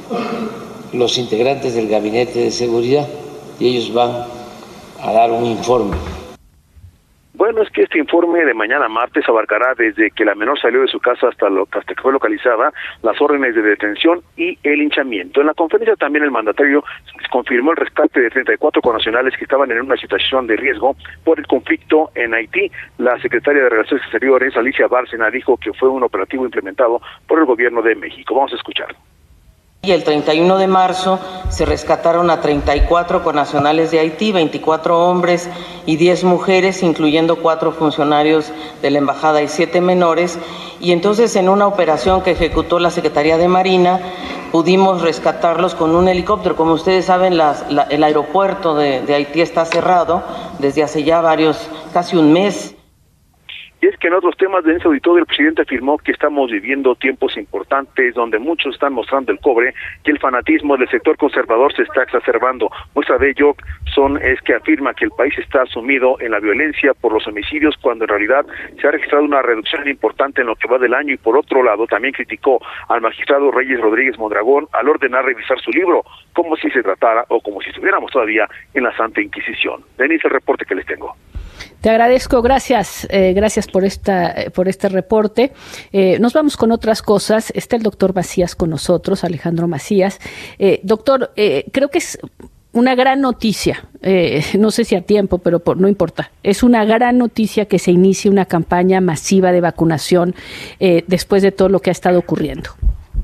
los integrantes del Gabinete de Seguridad y ellos van a dar un informe. Bueno, es que este informe de mañana martes abarcará desde que la menor salió de su casa hasta que fue localizada, las órdenes de detención y el linchamiento. En la conferencia también el mandatario confirmó el rescate de 34 connacionales que estaban en una situación de riesgo por el conflicto en Haití. La secretaria de Relaciones Exteriores, Alicia Bárcena, dijo que fue un operativo implementado por el gobierno de México. Vamos a escuchar. Y el 31 de marzo se rescataron a 34 connacionales de Haití, 24 hombres y 10 mujeres, incluyendo 4 funcionarios de la embajada y 7 menores. Y entonces en una operación que ejecutó la Secretaría de Marina, pudimos rescatarlos con un helicóptero. Como ustedes saben, el aeropuerto de Haití está cerrado desde hace ya casi un mes. Y es que en otros temas de ese auditorio el presidente afirmó que estamos viviendo tiempos importantes donde muchos están mostrando el cobre y el fanatismo del sector conservador se está exacerbando. Muestra de ello es que afirma que el país está sumido en la violencia por los homicidios cuando en realidad se ha registrado una reducción importante en lo que va del año. Y por otro lado también criticó al magistrado Reyes Rodríguez Mondragón al ordenar revisar su libro como si se tratara o como si estuviéramos todavía en la Santa Inquisición. Denise, el reporte que les tengo. Te agradezco, gracias por este reporte. Nos vamos con otras cosas. Está el doctor Macías con nosotros, Alejandro Macías. Doctor, creo que es una gran noticia, no sé si a tiempo, pero no importa. Es una gran noticia que se inicie una campaña masiva de vacunación después de todo lo que ha estado ocurriendo.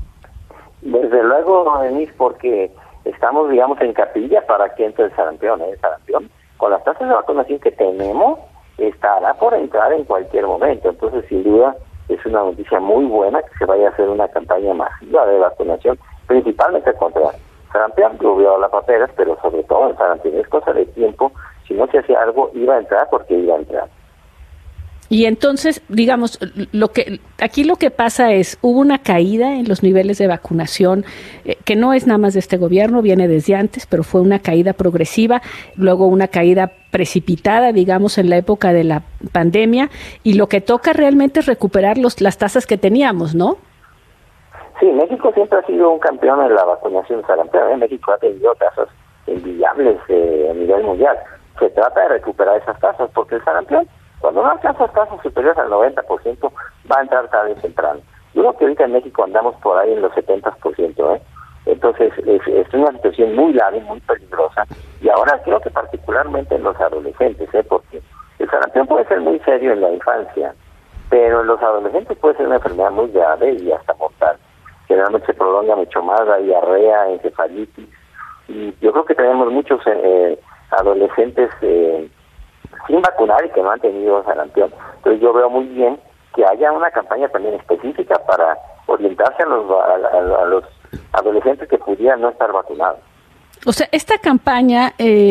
Desde luego, Denise, porque estamos, digamos, en capilla para que entre el sarampión, sarampión. Con las tasas de vacunación que tenemos, estará por entrar en cualquier momento. Entonces, sin duda, es una noticia muy buena que se vaya a hacer una campaña masiva de vacunación principalmente contra sarampión, rubiola, paperas, pero sobre todo el sarampión. Es cosa de tiempo, si no se hacía algo, iba a entrar porque iba a entrar. Y entonces, digamos, lo que pasa es, hubo una caída en los niveles de vacunación, que no es nada más de este gobierno, viene desde antes, pero fue una caída progresiva, luego una caída precipitada, digamos, en la época de la pandemia, y lo que toca realmente es recuperar las tasas que teníamos, ¿no? Sí, México siempre ha sido un campeón en la vacunación de sarampión. México ha tenido tasas envidiables a nivel mundial. Se trata de recuperar esas tasas, porque el sarampión, cuando no alcanzas tasas superiores al 90%, va a entrar tarde o temprano. Yo creo que ahorita en México andamos por ahí en los 70%, Entonces, es una situación muy grave, muy peligrosa, y ahora creo que particularmente en los adolescentes, porque el sarampión puede ser muy serio en la infancia, pero en los adolescentes puede ser una enfermedad muy grave y hasta mortal. Generalmente se prolonga mucho más, la diarrea, encefalitis, y yo creo que tenemos muchos adolescentes sin vacunar y que no han tenido sarampión. Entonces yo veo muy bien que haya una campaña también específica para orientarse a los adolescentes que pudieran no estar vacunados. O sea, esta campaña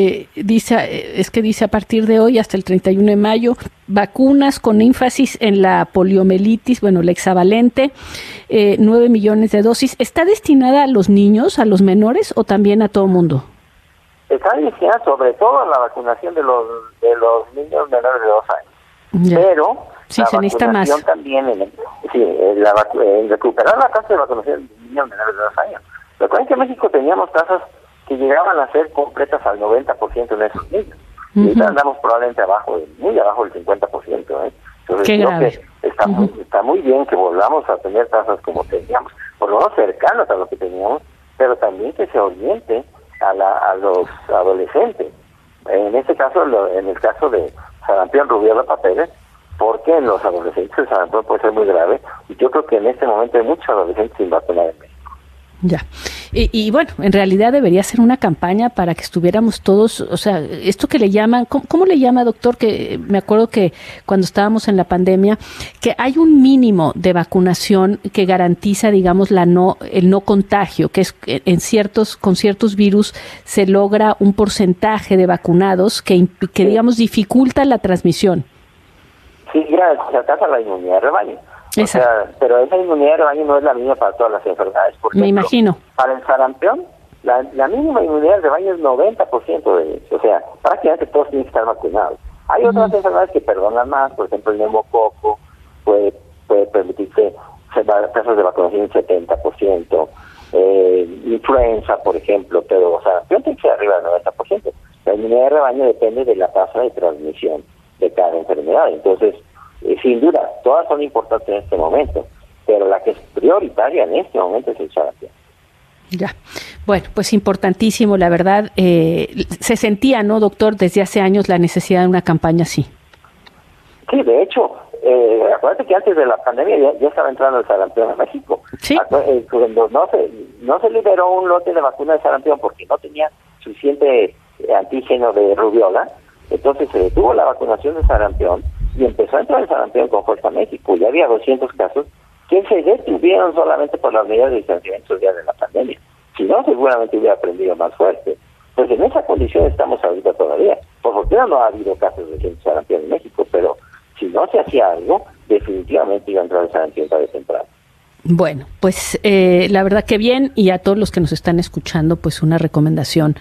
dice a partir de hoy hasta el 31 de mayo, vacunas con énfasis en la poliomielitis, la hexavalente, 9 millones de dosis. ¿Está destinada a los niños, a los menores o también a todo mundo? Está destinada sobre todo a la vacunación de los niños menores de 2 años. Ya. Pero sí, la se necesita más. También en recuperar la tasa de vacunación de niños menores de 2 años. Recuerden que en México teníamos tasas que llegaban a ser completas al 90% en esos niños. Y ahorita andamos probablemente muy abajo del 50%. Entonces creo que está muy bien que volvamos a tener tasas como teníamos, por lo menos cercanas a lo que teníamos, pero también que se oriente a los adolescentes. En este caso, en el caso de sarampión, rubiola, papeles, porque en los adolescentes el sarampión puede ser muy grave, y yo creo que en este momento hay muchos adolescentes sin vacunar en México. Ya. Y bueno, en realidad debería ser una campaña para que estuviéramos todos, o sea, esto que le llaman, ¿cómo le llama, doctor? Que me acuerdo que cuando estábamos en la pandemia, que hay un mínimo de vacunación que garantiza, digamos, el no contagio, que es con ciertos virus se logra un porcentaje de vacunados que digamos, dificulta la transmisión. Sí, gracias, se alcanza la inmunidad de rebaño. O sea, pero esa inmunidad de rebaño no es la misma para todas las enfermedades. Por ejemplo, me imagino. Para el sarampión, la mínima inmunidad de rebaño es 90% de eso. O sea, prácticamente todos tienen que estar vacunados. Hay otras enfermedades que perdonan más, por ejemplo, el neumococo puede permitirse tasas de vacunación del 70%, influenza, por ejemplo, pero sarampión tiene que ser arriba del 90%. La inmunidad de rebaño depende de la tasa de transmisión de cada enfermedad. Entonces, sin duda, todas son importantes en este momento, pero la que es prioritaria en este momento es el sarampión. Ya. Bueno, pues importantísimo, la verdad. Se sentía, ¿no, doctor, desde hace años la necesidad de una campaña así? Sí, de hecho, acuérdate que antes de la pandemia ya estaba entrando el sarampión a México. Sí. Cuando no se liberó un lote de vacuna de sarampión porque no tenía suficiente antígeno de rubiola, entonces se detuvo la vacunación de sarampión y empezó a entrar el sarampión con fuerza a México. Ya había 200 casos que se detuvieron solamente por las medidas de distanciamiento ya de la pandemia. Si no, seguramente hubiera aprendido más fuerte. Pues en esa condición estamos ahorita todavía. Por fortuna no ha habido casos de sarampión en México, pero si no se hacía algo, definitivamente iba a entrar el sarampión tarde o temprano. Bueno, pues la verdad que bien, y a todos los que nos están escuchando, pues una recomendación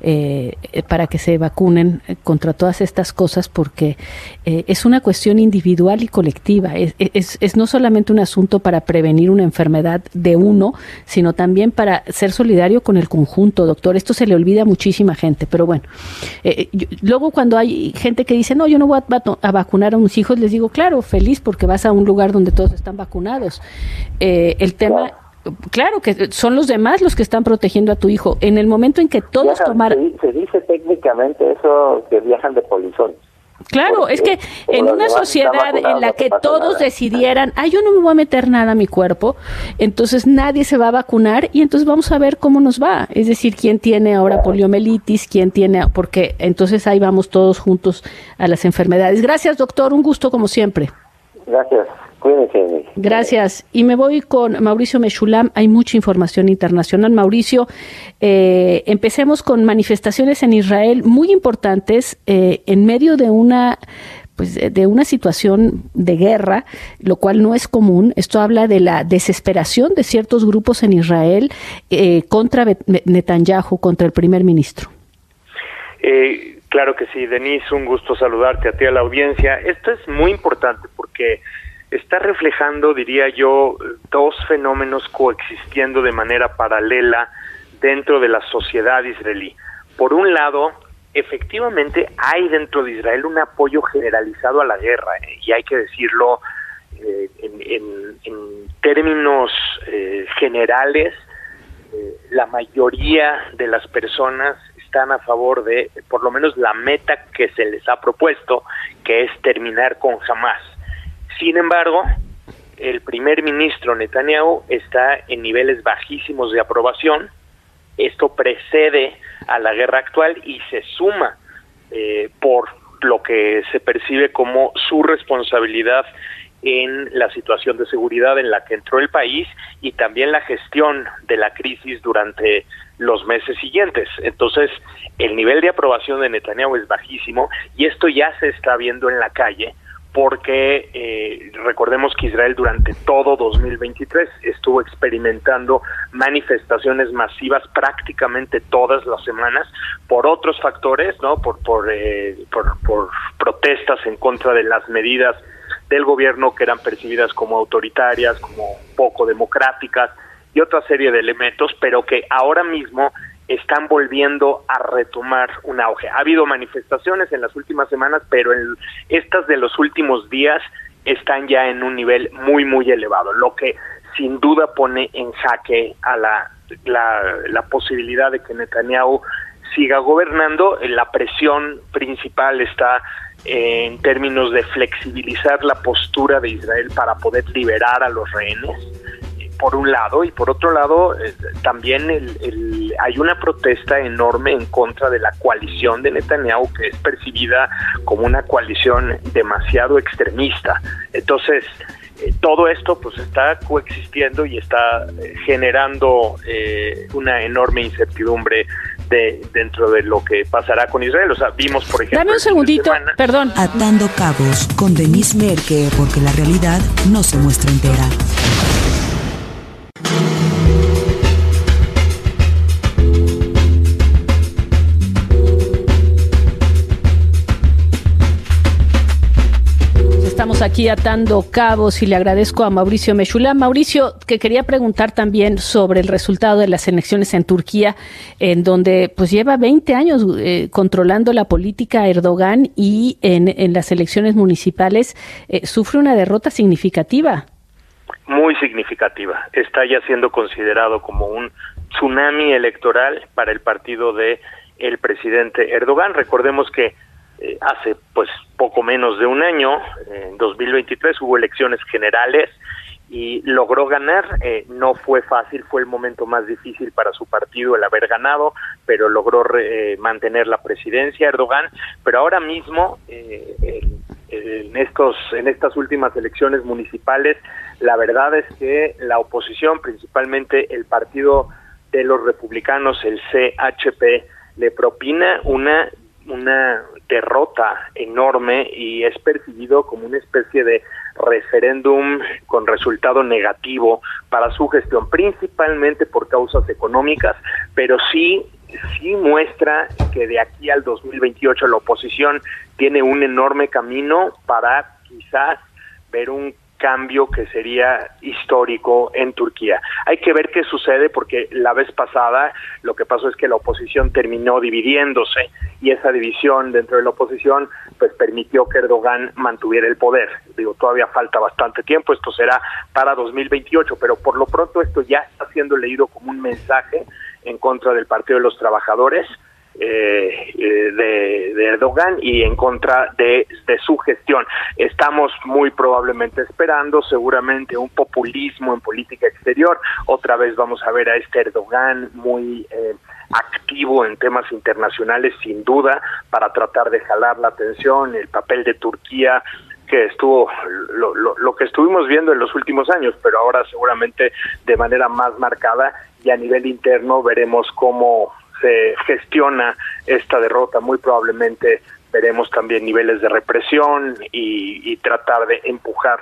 para que se vacunen contra todas estas cosas, porque es una cuestión individual y colectiva. Es no solamente un asunto para prevenir una enfermedad de uno, sino también para ser solidario con el conjunto, doctor. Esto se le olvida a muchísima gente, pero bueno. Luego cuando hay gente que dice, no, yo no voy a vacunar a mis hijos, les digo, claro, feliz, porque vas a un lugar donde todos están vacunados. El tema, claro que son los demás los que están protegiendo a tu hijo. En el momento en que todos tomaran... Se dice técnicamente eso, que viajan de polizones. Claro, porque es que en una sociedad en la que todos decidieran, yo no me voy a meter nada a mi cuerpo, entonces nadie se va a vacunar y entonces vamos a ver cómo nos va. Es decir, quién tiene ahora poliomielitis, quién tiene, porque entonces ahí vamos todos juntos a las enfermedades. Gracias, doctor, un gusto como siempre. Gracias. Cuídense. Gracias. Y me voy con Mauricio Meshulam. Hay mucha información internacional. Mauricio, empecemos con manifestaciones en Israel muy importantes en medio de una situación de guerra, lo cual no es común. Esto habla de la desesperación de ciertos grupos en Israel contra Netanyahu, contra el primer ministro. Claro que sí, Denise, un gusto saludarte a ti, a la audiencia. Esto es muy importante porque está reflejando, diría yo, dos fenómenos coexistiendo de manera paralela dentro de la sociedad israelí. Por un lado, efectivamente hay dentro de Israel un apoyo generalizado a la guerra, y hay que decirlo en términos generales, la mayoría de las personas están a favor de, por lo menos, la meta que se les ha propuesto, que es terminar con Hamás. Sin embargo, el primer ministro Netanyahu está en niveles bajísimos de aprobación. Esto precede a la guerra actual y se suma por lo que se percibe como su responsabilidad en la situación de seguridad en la que entró el país y también la gestión de la crisis durante los meses siguientes. Entonces, el nivel de aprobación de Netanyahu es bajísimo y esto ya se está viendo en la calle porque recordemos que Israel durante todo 2023 estuvo experimentando manifestaciones masivas prácticamente todas las semanas por otros factores, ¿no? Por protestas en contra de las medidas del gobierno que eran percibidas como autoritarias, como poco democráticas y otra serie de elementos, pero que ahora mismo están volviendo a retomar un auge. Ha habido manifestaciones en las últimas semanas, pero estas de los últimos días están ya en un nivel muy, muy elevado, lo que sin duda pone en jaque a la posibilidad de que Netanyahu siga gobernando. La presión principal está en términos de flexibilizar la postura de Israel para poder liberar a los rehenes, por un lado, y por otro lado también hay una protesta enorme en contra de la coalición de Netanyahu, que es percibida como una coalición demasiado extremista. Entonces, todo esto pues está coexistiendo y está generando una enorme incertidumbre dentro de lo que pasará con Israel. O sea, vimos, por ejemplo... Dame un segundito, perdón. Atando cabos con Denise Merker, porque la realidad no se muestra entera. Estamos aquí atando cabos y le agradezco a Mauricio Meshulam. Mauricio, que quería preguntar también sobre el resultado de las elecciones en Turquía, en donde pues lleva 20 años controlando la política Erdogan y en las elecciones municipales sufre una derrota significativa. Muy significativa. Está ya siendo considerado como un tsunami electoral para el partido de el presidente Erdogan. Recordemos que hace pues poco menos de un año, en 2023, hubo elecciones generales y logró ganar. No fue fácil, fue el momento más difícil para su partido el haber ganado, pero logró mantener la presidencia Erdogan. Pero ahora mismo, en estas últimas elecciones municipales, la verdad es que la oposición, principalmente el partido de los republicanos, el CHP, le propina una derrota enorme y es percibido como una especie de referéndum con resultado negativo para su gestión, principalmente por causas económicas, pero sí muestra que de aquí al 2028 la oposición tiene un enorme camino para quizás ver un cambio que sería histórico en Turquía. Hay que ver qué sucede, porque la vez pasada lo que pasó es que la oposición terminó dividiéndose y esa división dentro de la oposición pues permitió que Erdogan mantuviera el poder. Digo, todavía falta bastante tiempo, esto será para 2028, pero por lo pronto esto ya está siendo leído como un mensaje en contra del Partido de los Trabajadores, de Erdogan, y en contra de su gestión. Estamos muy probablemente esperando seguramente un populismo en política exterior. Otra vez vamos a ver a este Erdogan muy activo en temas internacionales, sin duda, para tratar de jalar la atención. El papel de Turquía que estuvo lo que estuvimos viendo en los últimos años, pero ahora seguramente de manera más marcada, y a nivel interno veremos cómo se gestiona esta derrota. Muy probablemente veremos también niveles de represión y tratar de empujar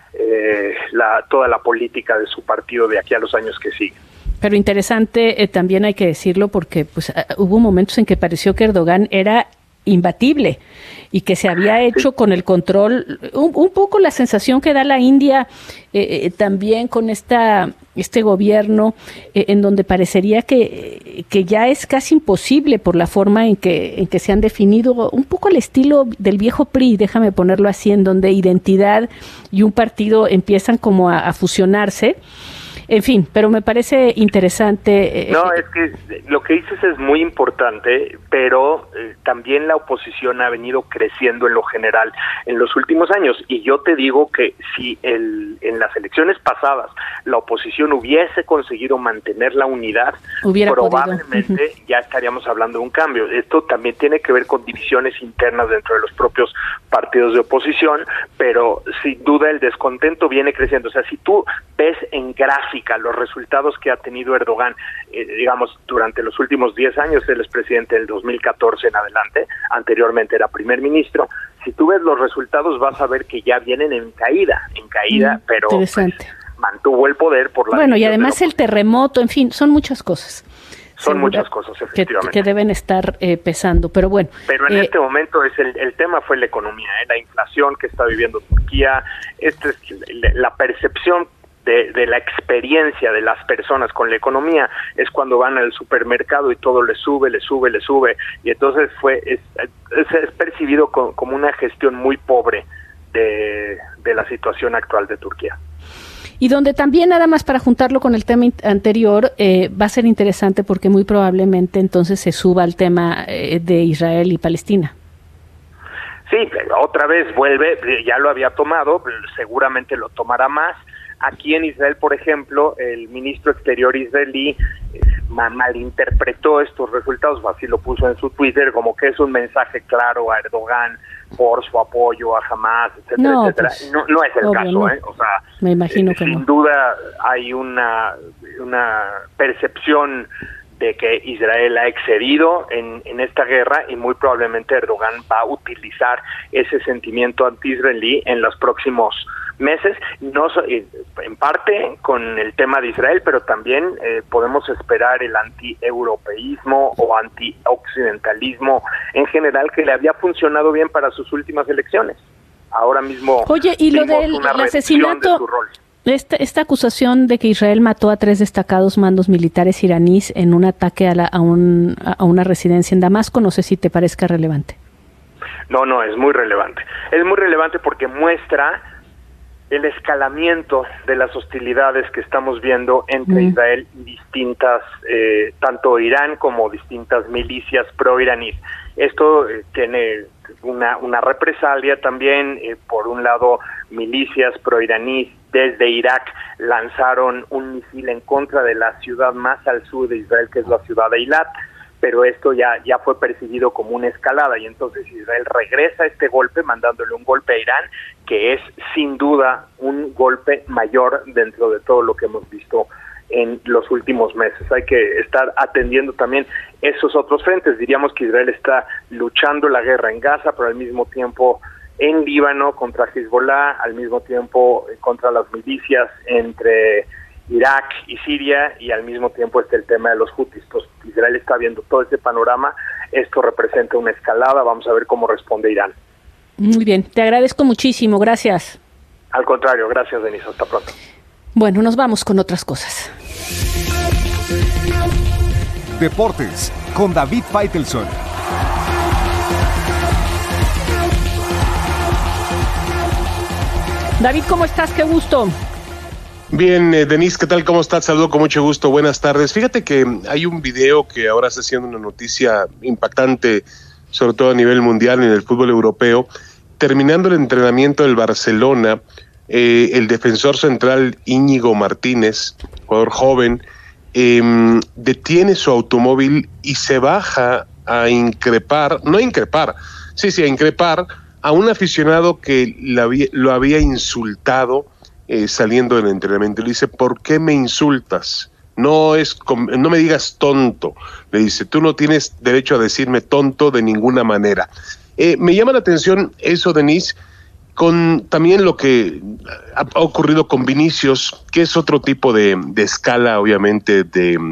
toda la política de su partido de aquí a los años que siguen. Pero interesante, también hay que decirlo, porque pues hubo momentos en que pareció que Erdogan era imbatible y que se había hecho con el control, un poco la sensación que da la India también con este gobierno, en donde parecería que ya es casi imposible por la forma en que se han definido, un poco al estilo del viejo PRI, déjame ponerlo así, en donde identidad y un partido empiezan como a fusionarse. En fin, pero me parece interesante. No, es que lo que dices es muy importante, pero también la oposición ha venido creciendo en lo general en los últimos años. Y yo te digo que si en las elecciones pasadas la oposición hubiese conseguido mantener la unidad, probablemente ya estaríamos hablando de un cambio. Esto también tiene que ver con divisiones internas dentro de los propios partidos de oposición, pero sin duda el descontento viene creciendo. O sea, si tú ves en gráfica los resultados que ha tenido Erdogan, digamos, durante los últimos 10 años, él es presidente del 2014 en adelante, anteriormente era primer ministro, si tú ves los resultados vas a ver que ya vienen en caída, pero pues, mantuvo el poder por la... Bueno, y además el terremoto, en fin, son muchas cosas. Son muchas cosas, efectivamente. Que deben estar pesando, pero bueno. Pero en este momento el tema fue la economía, la inflación que está viviendo Turquía, la percepción de la experiencia de las personas con la economía es cuando van al supermercado y todo le sube, y entonces es percibido como una gestión muy pobre de la situación actual de Turquía. Y donde también, nada más para juntarlo con el tema anterior, va a ser interesante porque muy probablemente entonces se suba al tema de Israel y Palestina. Sí, otra vez vuelve, ya lo había tomado, seguramente lo tomará más. Aquí en Israel, por ejemplo, el ministro exterior israelí malinterpretó estos resultados, así lo puso en su Twitter, como que es un mensaje claro a Erdogan por su apoyo a Hamas, etcétera, etcétera. Pues, no es el caso, no. O sea, me imagino que sin duda hay una percepción de que Israel ha excedido en esta guerra y muy probablemente Erdogan va a utilizar ese sentimiento anti-israelí en los próximos meses, en parte con el tema de Israel, pero también podemos esperar el anti-europeísmo o anti-occidentalismo en general que le había funcionado bien para sus últimas elecciones. Ahora mismo y lo del asesinato, de su rol. Esta acusación de que Israel mató a 3 destacados mandos militares iraníes en un ataque a una residencia en Damasco, no sé si te parezca relevante. No, es muy relevante. Es muy relevante porque muestra el escalamiento de las hostilidades que estamos viendo entre Israel y distintas, tanto Irán como distintas milicias pro-iraníes. Esto tiene una represalia también, por un lado, milicias pro-iraníes desde Irak lanzaron un misil en contra de la ciudad más al sur de Israel, que es la ciudad de Eilat, pero esto ya fue percibido como una escalada y entonces Israel regresa a este golpe mandándole un golpe a Irán, que es sin duda un golpe mayor dentro de todo lo que hemos visto en los últimos meses. Hay que estar atendiendo también esos otros frentes. Diríamos que Israel está luchando la guerra en Gaza, pero al mismo tiempo en Líbano contra Hezbollah, al mismo tiempo contra las milicias entre Irak y Siria, y al mismo tiempo está el tema de los Hutis. Pues Israel está viendo todo ese panorama. Esto representa una escalada. Vamos a ver cómo responde Irán. Muy bien, te agradezco muchísimo. Gracias. Al contrario, gracias, Denise. Hasta pronto. Bueno, nos vamos con otras cosas. Deportes con David Faitelson. David, ¿cómo estás? Qué gusto. Bien, Denise, ¿qué tal? ¿Cómo estás? Saludo con mucho gusto. Buenas tardes. Fíjate que hay un video que ahora está siendo una noticia impactante, sobre todo a nivel mundial en el fútbol europeo. Terminando el entrenamiento del Barcelona, el defensor central Íñigo Martínez, jugador joven, detiene su automóvil y se baja a increpar a un aficionado que lo había insultado saliendo del entrenamiento. Le dice, ¿por qué me insultas? No me digas tonto. Le dice, tú no tienes derecho a decirme tonto de ninguna manera. Me llama la atención eso, Denise, con también lo que ha ocurrido con Vinicius, que es otro tipo de escala, obviamente,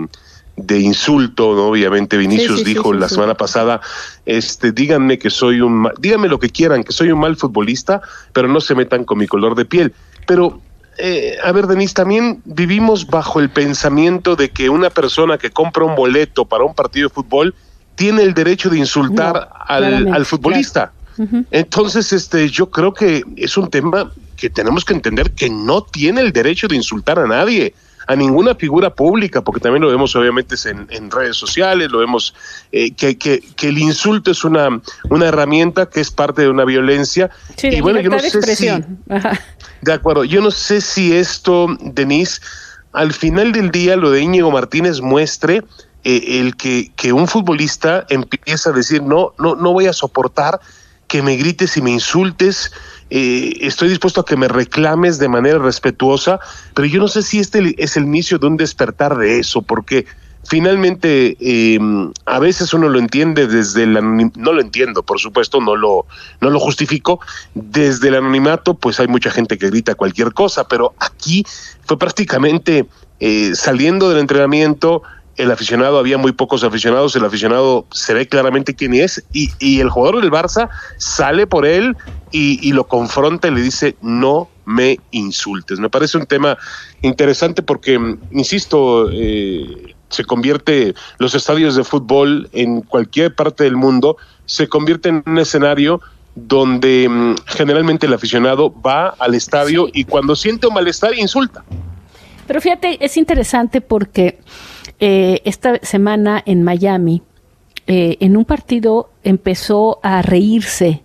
de insulto, ¿no? Obviamente Vinicius dijo la semana pasada, díganme lo que quieran, que soy un mal futbolista, pero no se metan con mi color de piel. Pero, a ver, Denise, también vivimos bajo el pensamiento de que una persona que compra un boleto para un partido de fútbol tiene el derecho de insultar al futbolista. Claro. Uh-huh. Entonces, yo creo que es un tema que tenemos que entender que no tiene el derecho de insultar a nadie, a ninguna figura pública, porque también lo vemos obviamente en redes sociales, lo vemos que el insulto es una herramienta que es parte de una violencia. Sí, y bueno, yo no sé si... De acuerdo, yo no sé si esto, Denise, al final del día lo de Íñigo Martínez muestre el que un futbolista empieza a decir, no voy a soportar que me grites y me insultes, estoy dispuesto a que me reclames de manera respetuosa, pero yo no sé si este es el inicio de un despertar de eso, porque finalmente a veces uno lo entiende desde no lo entiendo, por supuesto, no lo justifico, desde el anonimato pues hay mucha gente que grita cualquier cosa, pero aquí fue prácticamente saliendo del entrenamiento. El aficionado, había muy pocos aficionados, el aficionado se ve claramente quién es, y el jugador del Barça sale por él y lo confronta y le dice, no me insultes. Me parece un tema interesante porque, insisto, se convierte, los estadios de fútbol en cualquier parte del mundo, se convierten en un escenario donde generalmente el aficionado va al estadio y cuando siente un malestar insulta. Pero fíjate, es interesante porque esta semana en Miami, en un partido empezó a reírse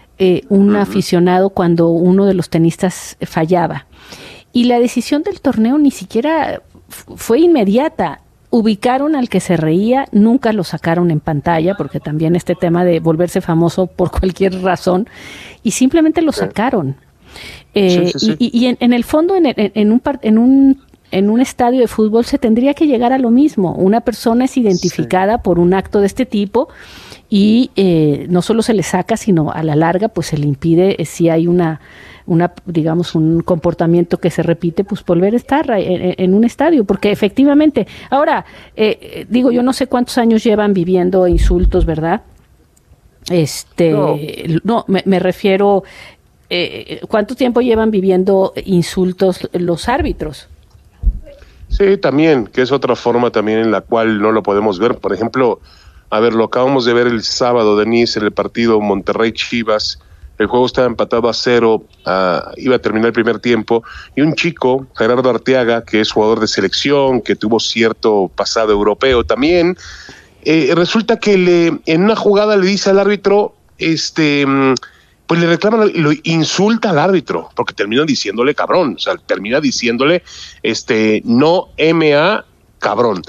un aficionado cuando uno de los tenistas fallaba. Y la decisión del torneo ni siquiera fue inmediata. Ubicaron al que se reía, nunca lo sacaron en pantalla, porque también este tema de volverse famoso por cualquier razón, y simplemente lo sacaron. Sí. Y en el fondo, en un estadio de fútbol se tendría que llegar a lo mismo. Una persona es identificada por un acto de este tipo y no solo se le saca, sino a la larga pues se le impide, si hay digamos un comportamiento que se repite, pues volver a estar en un estadio, porque efectivamente, ahora yo no sé cuántos años llevan viviendo insultos, ¿verdad? Me refiero, ¿cuánto tiempo llevan viviendo insultos los árbitros? Sí, también, que es otra forma también en la cual no lo podemos ver. Por ejemplo, lo acabamos de ver el sábado, Denise, en el partido Monterrey-Chivas. El juego estaba empatado a 0, iba a terminar el primer tiempo, y un chico, Gerardo Arteaga, que es jugador de selección, que tuvo cierto pasado europeo también, resulta que en una jugada le dice al árbitro, pues le reclama, lo insulta al árbitro, porque termina diciéndole cabrón, o sea, termina diciéndole, no MA cabrón,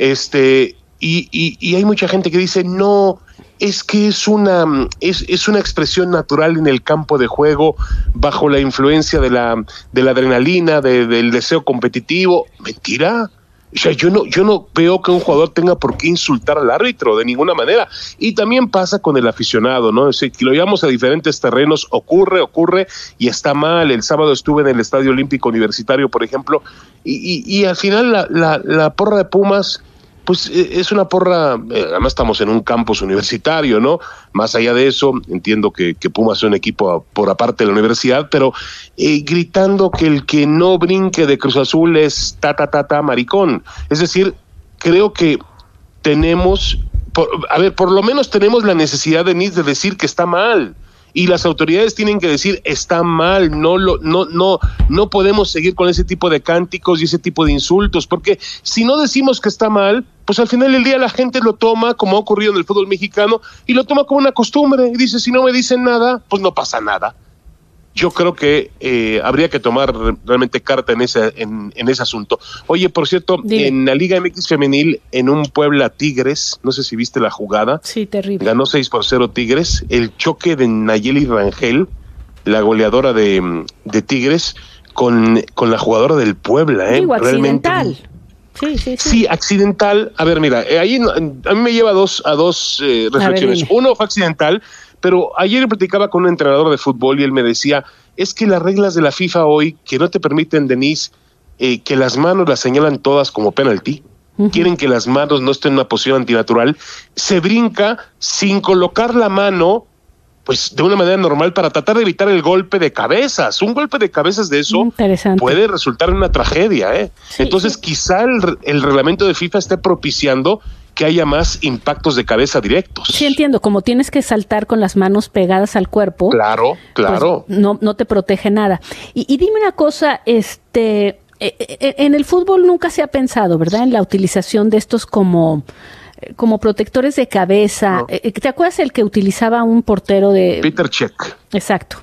y hay mucha gente que dice, no, es que es una expresión natural en el campo de juego, bajo la influencia de la adrenalina, del deseo competitivo. Mentira. O sea, yo no veo que un jugador tenga por qué insultar al árbitro de ninguna manera. Y también pasa con el aficionado, ¿no? Es decir, que lo llevamos a diferentes terrenos, ocurre y está mal. El sábado estuve en el Estadio Olímpico Universitario, por ejemplo, y al final la porra de Pumas, pues es una porra, además estamos en un campus universitario, ¿no? Más allá de eso, entiendo que Pumas es un equipo por aparte de la universidad, pero gritando que el que no brinque de Cruz Azul es maricón. Es decir, creo que tenemos, por lo menos tenemos la necesidad, Denise, de decir que está mal. Y las autoridades tienen que decir, está mal, no podemos seguir con ese tipo de cánticos y ese tipo de insultos, porque si no decimos que está mal, pues al final del día la gente lo toma, como ha ocurrido en el fútbol mexicano, y lo toma como una costumbre, y dice, si no me dicen nada, pues no pasa nada. yo creo que habría que tomar realmente carta en ese asunto. Oye, por cierto, Dime. En la Liga MX femenil, en un Puebla Tigres, no sé si viste la jugada. Sí, terrible. Ganó 6-0 Tigres. El choque de Nayeli Rangel, la goleadora de Tigres, con la jugadora del Puebla. Digo, Realmente, accidental. Sí, accidental. A ver, mira, ahí a mí me lleva a dos reflexiones. Uno fue accidental, pero ayer platicaba con un entrenador de fútbol y él me decía, es que las reglas de la FIFA hoy, que no te permiten, Denise, que las manos las señalan todas como penalti, quieren que las manos no estén en una posición antinatural, se brinca sin colocar la mano pues de una manera normal para tratar de evitar el golpe de cabezas. Un golpe de cabezas de eso puede resultar en una tragedia, ¿eh? Sí, entonces quizá el reglamento de FIFA esté propiciando que haya más impactos de cabeza directos. Sí, entiendo, como tienes que saltar con las manos pegadas al cuerpo. Claro. Pues no te protege nada. Y dime una cosa, en el fútbol nunca se ha pensado, ¿verdad?, en la utilización de estos como protectores de cabeza. No. ¿Te acuerdas el que utilizaba un portero de... Peter Cech? Exacto.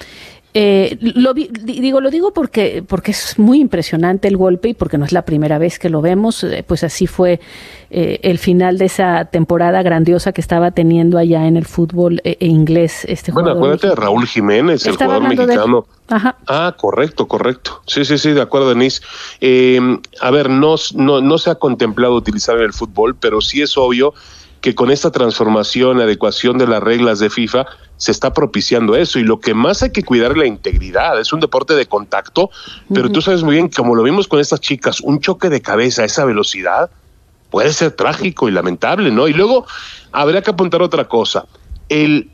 Lo digo porque es muy impresionante el golpe y porque no es la primera vez que lo vemos. Pues así fue el final de esa temporada grandiosa que estaba teniendo allá en el fútbol inglés. Bueno, acuérdate de Raúl Jiménez, el jugador mexicano. Ajá. Ah, correcto. Sí, de acuerdo, Denise. A ver, no se ha contemplado utilizar en el fútbol, pero sí es obvio que con esta transformación, adecuación de las reglas de FIFA, se está propiciando eso. Y lo que más hay que cuidar es la integridad. Es un deporte de contacto, pero tú sabes muy bien, como lo vimos con estas chicas, un choque de cabeza a esa velocidad puede ser trágico y lamentable, ¿no? Y luego habría que apuntar otra cosa. El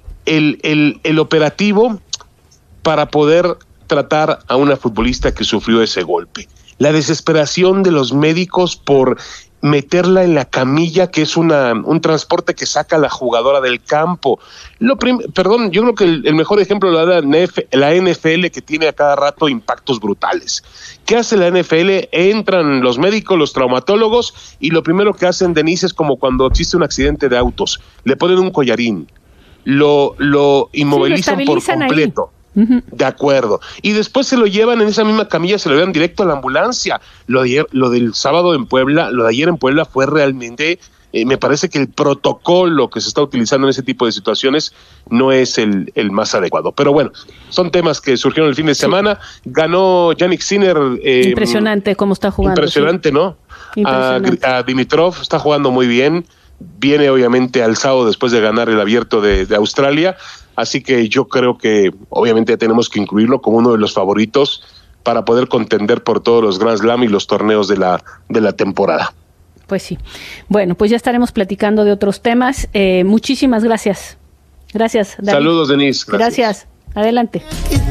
operativo para poder tratar a una futbolista que sufrió ese golpe. La desesperación de los médicos por meterla en la camilla, que es un transporte que saca a la jugadora del campo. Yo creo que el mejor ejemplo lo da la NFL, que tiene a cada rato impactos brutales. ¿Qué hace la NFL? Entran los médicos, los traumatólogos, y lo primero que hacen, Denise, es como cuando existe un accidente de autos. Le ponen un collarín, lo inmovilizan por completo. Ahí. De acuerdo. Y después se lo llevan en esa misma camilla, se lo llevan directo a la ambulancia. Lo del sábado en Puebla, lo de ayer en Puebla fue realmente, me parece que el protocolo que se está utilizando en ese tipo de situaciones no es el más adecuado. Pero bueno, son temas que surgieron el fin de semana. Ganó Jannik Sinner. Impresionante cómo está jugando. Impresionante, ¿no? Impresionante. A Dimitrov está jugando muy bien. Viene obviamente alzado después de ganar el Abierto de Australia. Así que yo creo que obviamente tenemos que incluirlo como uno de los favoritos para poder contender por todos los Grand Slam y los torneos de la temporada. Pues sí. Bueno, pues ya estaremos platicando de otros temas. Muchísimas gracias. Gracias, David. Saludos, Denise. Gracias. Adelante.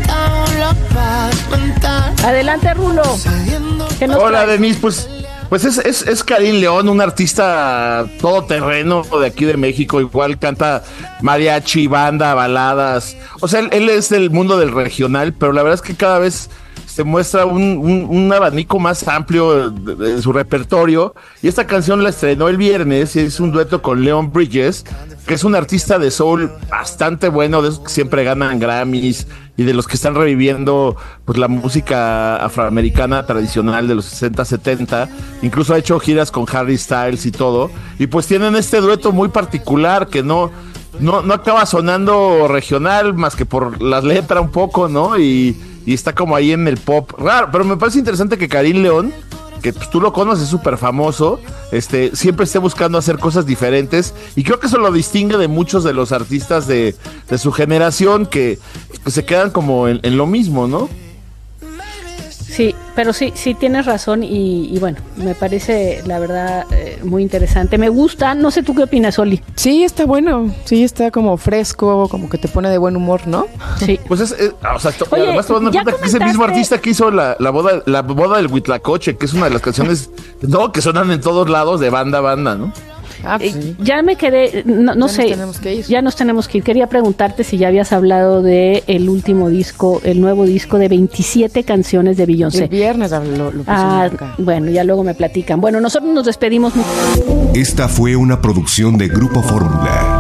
Adelante, Rulo. Hola, Denise. Pues es Karim León, un artista todoterreno de aquí de México. Igual canta mariachi, banda, baladas. O sea, él es del mundo del regional, pero la verdad es que cada vez se muestra un abanico más amplio de su repertorio. Y esta canción la estrenó el viernes y es un dueto con Leon Bridges, que es un artista de soul bastante bueno, de esos que siempre ganan Grammys y de los que están reviviendo pues la música afroamericana tradicional de los 60, 70. Incluso ha hecho giras con Harry Styles y todo. Y pues tienen este dueto muy particular que no acaba sonando regional más que por las letras un poco, ¿no? Y está como ahí en el pop raro. Pero me parece interesante que Karim León, que pues, tú lo conoces, es súper famoso, siempre esté buscando hacer cosas diferentes, y creo que eso lo distingue de muchos de los artistas de su generación que se quedan como en lo mismo, ¿no? Sí, pero sí tienes razón y bueno, me parece la verdad muy interesante. Me gusta, no sé tú qué opinas, Oli. Sí, está bueno, sí, está como fresco, como que te pone de buen humor, ¿no? Sí. Pues oye, además te dando cuenta que es el mismo artista que hizo la boda del Huitlacoche, que es una de las canciones que sonan en todos lados de banda, ¿no? Sí. Ya me quedé, no sé, ya nos tenemos que ir. Quería preguntarte si ya habías hablado de el último disco, el nuevo disco de 27 canciones de Beyoncé. El viernes lo pusimos acá. Bueno, ya luego me platican. Bueno, nosotros nos despedimos. Esta fue una producción de Grupo Fórmula.